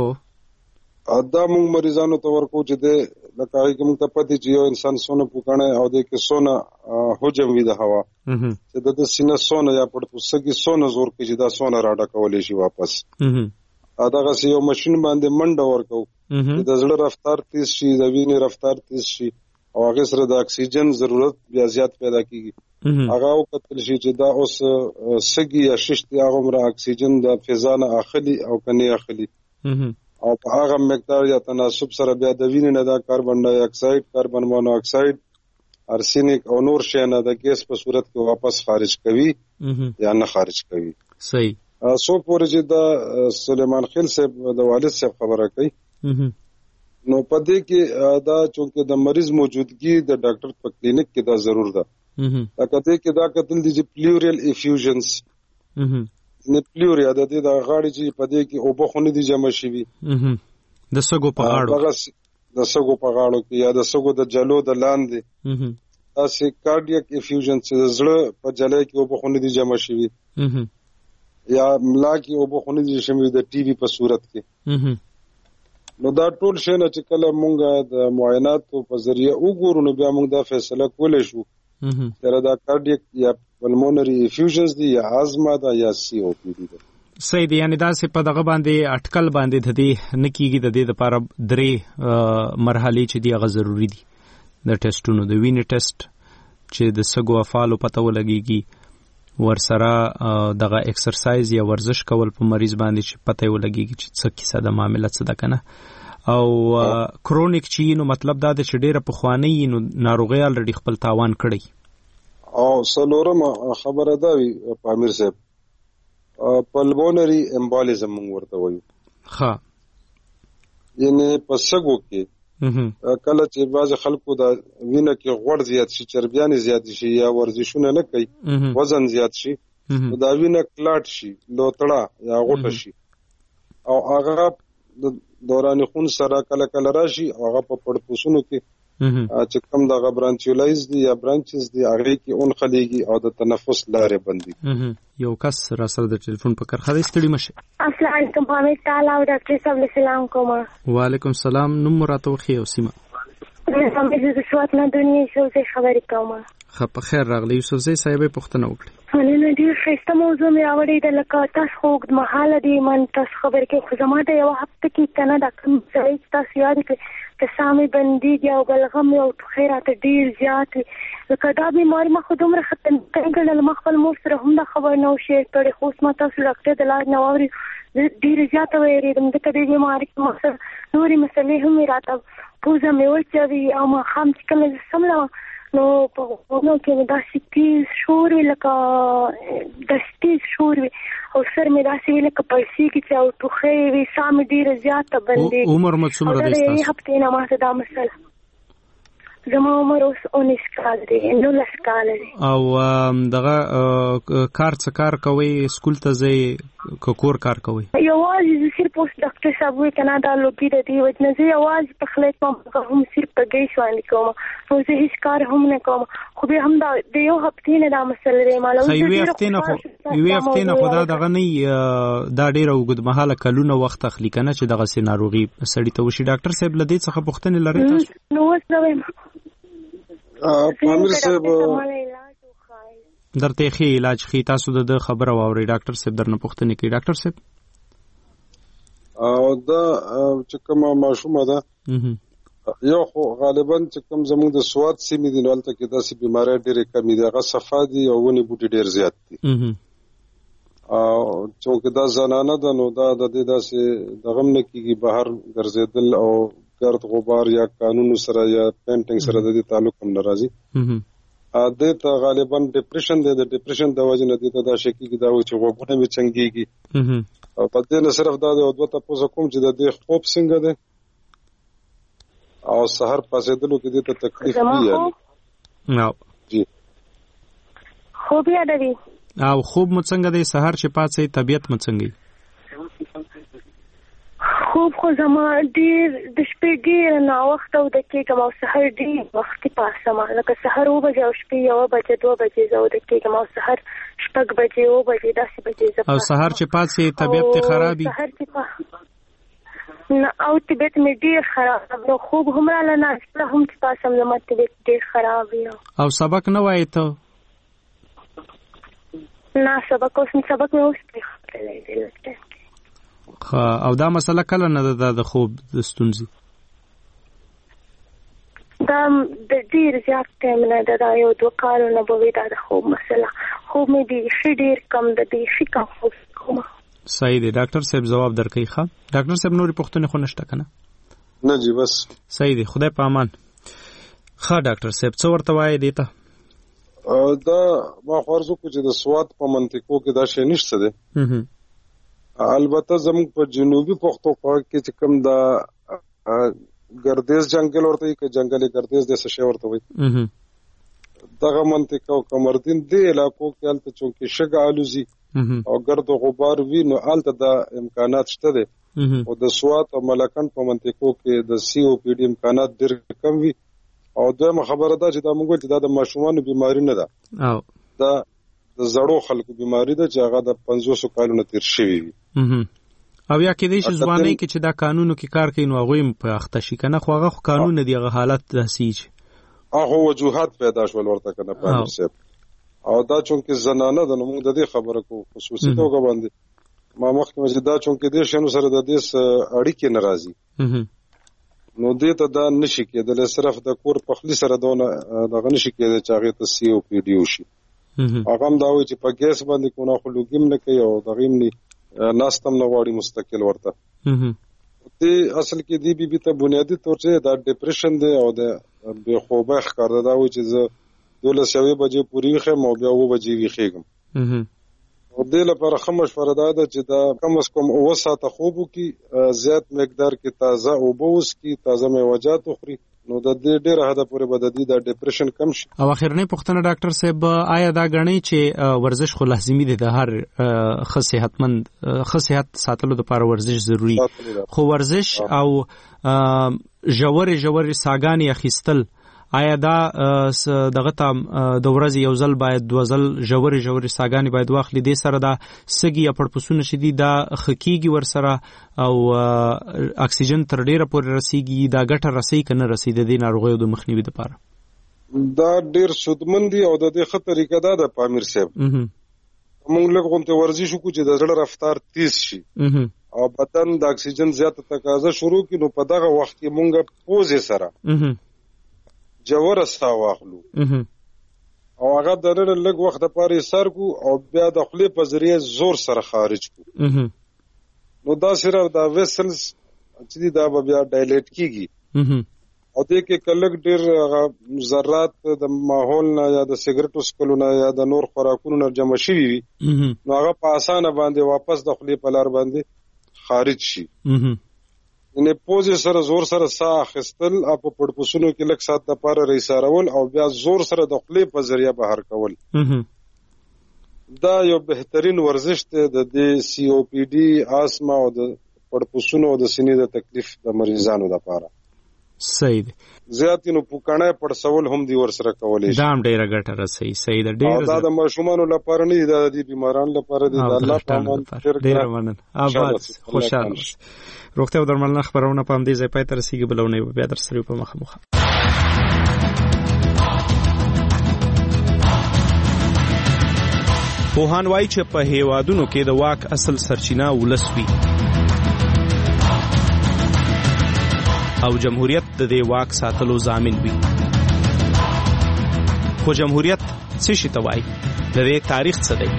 دا موږ مریضانو ته ورکو چې د لکه کوم ته پدې چې یو انسان سونه پوکړې او د کې سونه حجم وي د هوا چې د سینې سونه یا پړپوس کې سونه زور کې چې دا سونه راډا کولې شي واپس دغه یو ماشين باندې منډه ورکو چې د زړه رفتار تیز شي د وینې رفتار تیز شي او هغه سره د اکسیجن ضرورت بیا زیات پیدا کیږي هغه او کتل شي چې دا اوس سګي یا ششتي هغه عمر اکسیجن د فضا نه اخلي او کني اخلي او په هغه مقدار یا تناسب سره بیا د وینې نه د کاربن ډای اکساید کاربن مونو اکساید ارسینیک او نور شیانه د ګیس په صورت کې واپس خارج کوي یا نه خارج کوي صحیح سو پورې چې دا سلیمان خیل صاحب د والد صاحب خبره کوي نو پدې کې دا چونکه د مریض موجودګي د ډاکټر په کلینیک کې دا ضرور ده دا کته کې دا کتل دي چې پلیورل افیوژنز نه پلیوریا د دې د غاړي چې پدې کې او بخونه دي جمع شي وي د سګو په غاړو د سګو په غاړو کې یا د سګو د جلو د لاندې تاسو کارډیاک افیوژن چې زړه په جلې کې او بخونه دي جمع شي وي یا ملا کې او بخونه دي شمه د ټي وي په صورت کې نو دا ټول شی نه چې کله مونږ د معایناتو په ذریعہ وګورو نو بیا مونږ دا فیصله کولای شو چې دا کارډیک یا پلمونري افیوژنز دي یا ازما دا یا سی او پی دي صحیح دی یعنی دا سه په دغه باندې اٹکل باندې د دې نکیږي د دې لپاره درې مرحلې چې دی غو ضروری دي د ټیسټونو د وینې ټیسټ چې د سګو افعال پته ولګيږي ورسره دغه ایکسرسایز یا ورزش کول په مریض باندې چې پته ولګيږي چې څه کیسه د معاملې څه ده کنه او کرونیک چی نو مطلب دا د چډيره په خوانی نو ناروغي الریډي خپل تاوان کړی او سلورم خبره دا وی پامیر صاحب پلمونري امبالیزم ورته وایو ها یعنی پسګو کې کله چې باز خلکو دا وینه کې غوړ زیات شي چربیان زیات شي یا ورزشونه نه کوي وزن زیات شي دا وینه کلاټ شي لوتړه یا غوټه شي او هغه د دوران خون سره کله کله راشي هغه په پړپوسونو کې چې کوم د برانچیولایز دي یا برانچز دي هغه کې اون خليږي او د تنفس لارې بندي یو کس را سره د ټلیفون په کرخه دې ستړي مشه السلام علیکم حمید تعالی او ډاکټر صاحب سلام کوم وعلیکم السلام نوم راته وخی او سیمه زه د شوات نه دنیا شوزه خبرې کوم خپ خیر راغلی یوسفزی صاحب پښتنه وکړي نن ډیر ښه موضوع مې راوړې د لکه تاسو خو د محاله دی من تاسو خبر کې خو زما د یو هفته کې کنه د کوم ځای تاسو یاد کې سامي بندي او بلغم او خیرات ډیر زیات لکه دا بیماری ما خو دومره ختم کړل ما خپل مور سره هم دا خبر نو شیر کړې خو ما تاسو ډاکټر د لاج نووري ډیر زیات وېریدم د کدي بیماری کې ما سره نوري مسلې هم راته پوزه مې ورچوي او ما خام چې کله سملا نو په نو کې دا سټي شور لکه د سټي شور او سر مې داسې لکه پړسي کې چې او ټوخې وي سام ډیر زیات بندي عمر مت څومره دی تاسو یې هفته نه ما ته دا مسله زما عمر اوس اونیس کال دی نو لس کال دی او دغه کار څه کار کوي سکول ته ځي کور کار کوي یوازې سر پوسټ ډاکټر صاحب وی کنه دا لوګي د دې وجنه زه یوازې په خلک ما هم سر په گئی شوان کوم نو زه هیڅ کار هم نه کوم خو به هم دا د یو هفته نه دا مسله دی مالو زه یو هفته نه خو یو هفته نه خدا دغه نه دا ډیر وګد مهاله کلونه وخت اخلي کنه چې دغه سي ناروغي سړی ته وشي ډاکټر صاحب لدې څخه پوښتنه لري تاسو نو وسوي پامیر صاحب درته خي علاج خي تاسو د خبره واوري ډاکټر صاحب درنه پوښتنه کوي ډاکټر صاحب او دا چې کومه ماشومه ده یو خو غالبا چې کوم زموږ د سواد سیمې دي نو هلته کې داسې بیمارۍ ډېرې کمې دي، هغه صفا دي او ونې بوټي ډېر زیات دي. او چونکې دا زنانه ده نو دا د دې داسې دغه هم نه کېږي بهر ګرځېدل او ګرد غبار یا قانونو سره یا پینټینګ سره د دې تعلق هم نه راځي. دې ته غالبا ډپریشن دی، د ډپریشن د وجې نه دې ته دا شي کېږي دا و چې غوږونه مې چنګېږي. او په دې نه صرف دا دی او دوه تپوسه کوم چې د دې خوب څنګه دی او سحر پاسېدلو کې دې ته تکلیف دی یعنی جی خوب یادوي او خوب مو څنګه دی؟ سحر چې پاتې طبیعت مو څنګه دی؟ خوب خو زما ډېر د شپې ډېر ناوخته وده کېږم او سحر ډېر وختي پاسم، لکه سحر اوه بجې او شپې یوه بجې دوه بجې زه وده کېږم او سحر شپږ بجې اوه بجې داسې بجې زه او سحر چې پاتې طبیعت دې خرابي نه او طبیعت مې ډېر خراب نو خوب هم راله ناشته هم چې پاسم زما طبیعت ډېر خراب وي. او سبق نه وایې ته؟ نه سبق اوس سبق مې اوس پرېښودلی دی لږ ټایم کې. او دا مسله کله نه ده د خوب د ستونزې؟ دا د ډېر زیات ټایم نه ده، دا یو دوه کالونه به وي دا د خوب مسله. خوب مې بیخي ډېر کم ده، بیخي کم خوب کوم. صحیح دی. ډاکټر صاحب ځواب درکوي. ښه ډاکټر صاحب نورې پوښتنې خو نشته که نه؟ نه جی بس صحیح دی. خدای په امان. ښه ډاکټر صاحب څه ورته وایې دې ته؟ دا ما خو عرض وکړو چې د سوات په منطقو کې دا شی نشته دی. البته زموږ په جنوبي پښتونخوا کې چې کوم دا ګردیز جنگل ورته وي که جنگل ګردیز د څه شی ورته وي دغه منطقه او قمردین دې علاقو کې هلته چونکې شګه الوزي او ګرد و غبار وي نو هلته دا امکانات شته دی. او د سوات او ملکن په منطقو کې د سی او پی ډي امکانات ډېر کم وي. او دویمه خبره ده چې دا موږ وایو چې دا د ماشومانو بیماري نه ده، دا د زړو خلکو بیماری ده چې هغه د پنځوسو کالونو تیر شوي وي. او یا کېدای شي ځوانۍ کې چې دا قانونو کې کار کوي نو هغوی هم په اخته شي که نه، خو هغه خو قانون نه دي، هغه حالت داسې چې هغه وجوهات پیدا شول ورته که نه پامیر صاحب. او دا چونکې زنانه ده نو موږ د دې خبره کوو خصوصي توګه باندې. ما مخکې چې دا چونکې دې شیانو سره د دې اړیکې نه راځي نو دې ته دا نشي کېدلی، صرف د کور پخلي سره دونه دغه نشي کېدی چې هغې ته سی او پی ډي وشي. هغه هم دا وایي چې په ګیس باندې کونه خو لوګي هم نه کوي او دغې هم ناست هم نه غواړي مستقل ورته. دې اصل کې دې بي بي ته بنیادي طور چې دا ډپریشن دی او د بې خوبۍ ښکار ده. دا وایي چې زه دولس یوې بجې پورې ویښیم او بیا اوه بجې ویښېږم. او دې لپاره ښه مشوره دا ده چې دا کم از کم اوه ساعته خوب وکړي، زیات مقدار کې تازه اوبه وڅښي، تازه میوجات وخوري، نو د دې ډېره حده پورې به د دې دا ډپریشن کم شي. او اخرنۍ پوښتنه ډاکټر صاحب، آیا دا ګڼئ چې ورزش خو لازمي دی د هر ښه صحتمند ښه صحت ساتلو دپاره ورزش ضروري، خو ورزش او ژورې ژورې ساګانې اخیستل آیا دا دغه ته د ورځې یو ځل باید دوه ځل ژورې ژورې ساګانې باید واخلي، دې سره دا سږي یا پړپسونه چې دي دا ښه کېږي ورسره او اکسیجن تر ډېره پورې رسېږي، دا ګټه رسوي که نه رسوي د دې ناروغیو د مخنیوي دپاره؟ دا ډېر سودمن دي او د دې ښه طریقه دا ده پامیر صاحب، موږ لږ غونډې ورزش وکړو چې د زړه رفتار تیز شي او بدن د اکسیجن زیاته تقاضا شروع کړي، نو په دغه وخت کې موږ پوزې سره جوړه ساه واخلو او هغه د نن لږ وخت لپاره سر کو او بیا د خولې په ذریعه زور سره خارج کو. نو دا صرف دا ویسلز چې دا بیا ډایلیټ کیږي او دې کې کلک ډیر ذرات د ماحول نه یا د سیګریټو سکلو نه یا د نور خوراکونو نه جمع شوي وي نو هغه په اسانه باندې واپس د خولې په لار باندې خارج شي. یعنې پوزې سره زور سره ساه اخیستل او په پړپسونو کې لږ ساعت لپاره ریسارول او بیا زور سره د خولې په ذریعه بهر کول، دا یو بهترین ورزش دی د دې سی او پی ډي، آسما او د پړپسونو او د سینې د تکلیف د مریضانو لپاره. صحیح دی. زیات نو پوکاڼه پړسول هم دی ورسره کولای شي، دا هم ډیره ګټه رسوي. صحیح ده. ډیره دا د ماشومانو لپاره نه دی، دا د بیمارانو لپاره دی. الله پامان ډیره مننه. آباد خوشاله روغتیا او درملنه خبرونه په همدې ځای پای ته رسیږي، بلونه بیا در سره په مخه مخه. پوهان وایي چې په هیوادونو کې د واک اصل سرچینه ولس وي. او جمهوریت د دې واک ساتلو ضامن وي. خو جمهوریت څه شي ته وایي؟ د دې تاریخ څه دی؟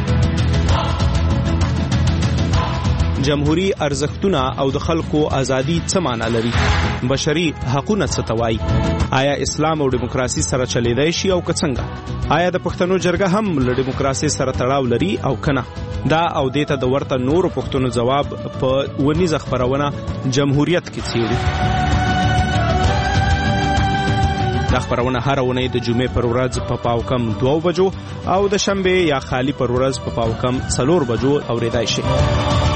جمهوری ارزښتونه او د خلکو ازادي څه معنا لري؟ بشري حقوقونه څه ته وایي؟ آیا اسلام او دیموکراسي سره چلیدای شي او که څنګه؟ آیا د پښتنو جرګه هم له دیموکراسي سره تړاو لري او کنه؟ دا او دیته د ورته نورو پښتنو جواب په ونیزه خبرونه جمهوریت کې څیړي. دا خبرونه هر ونې د جمعې پر ورځ په پاو کم دوه بجو او د شنبه یا خالی پر ورځ په پاو کم څلور بجو اوریدای شي.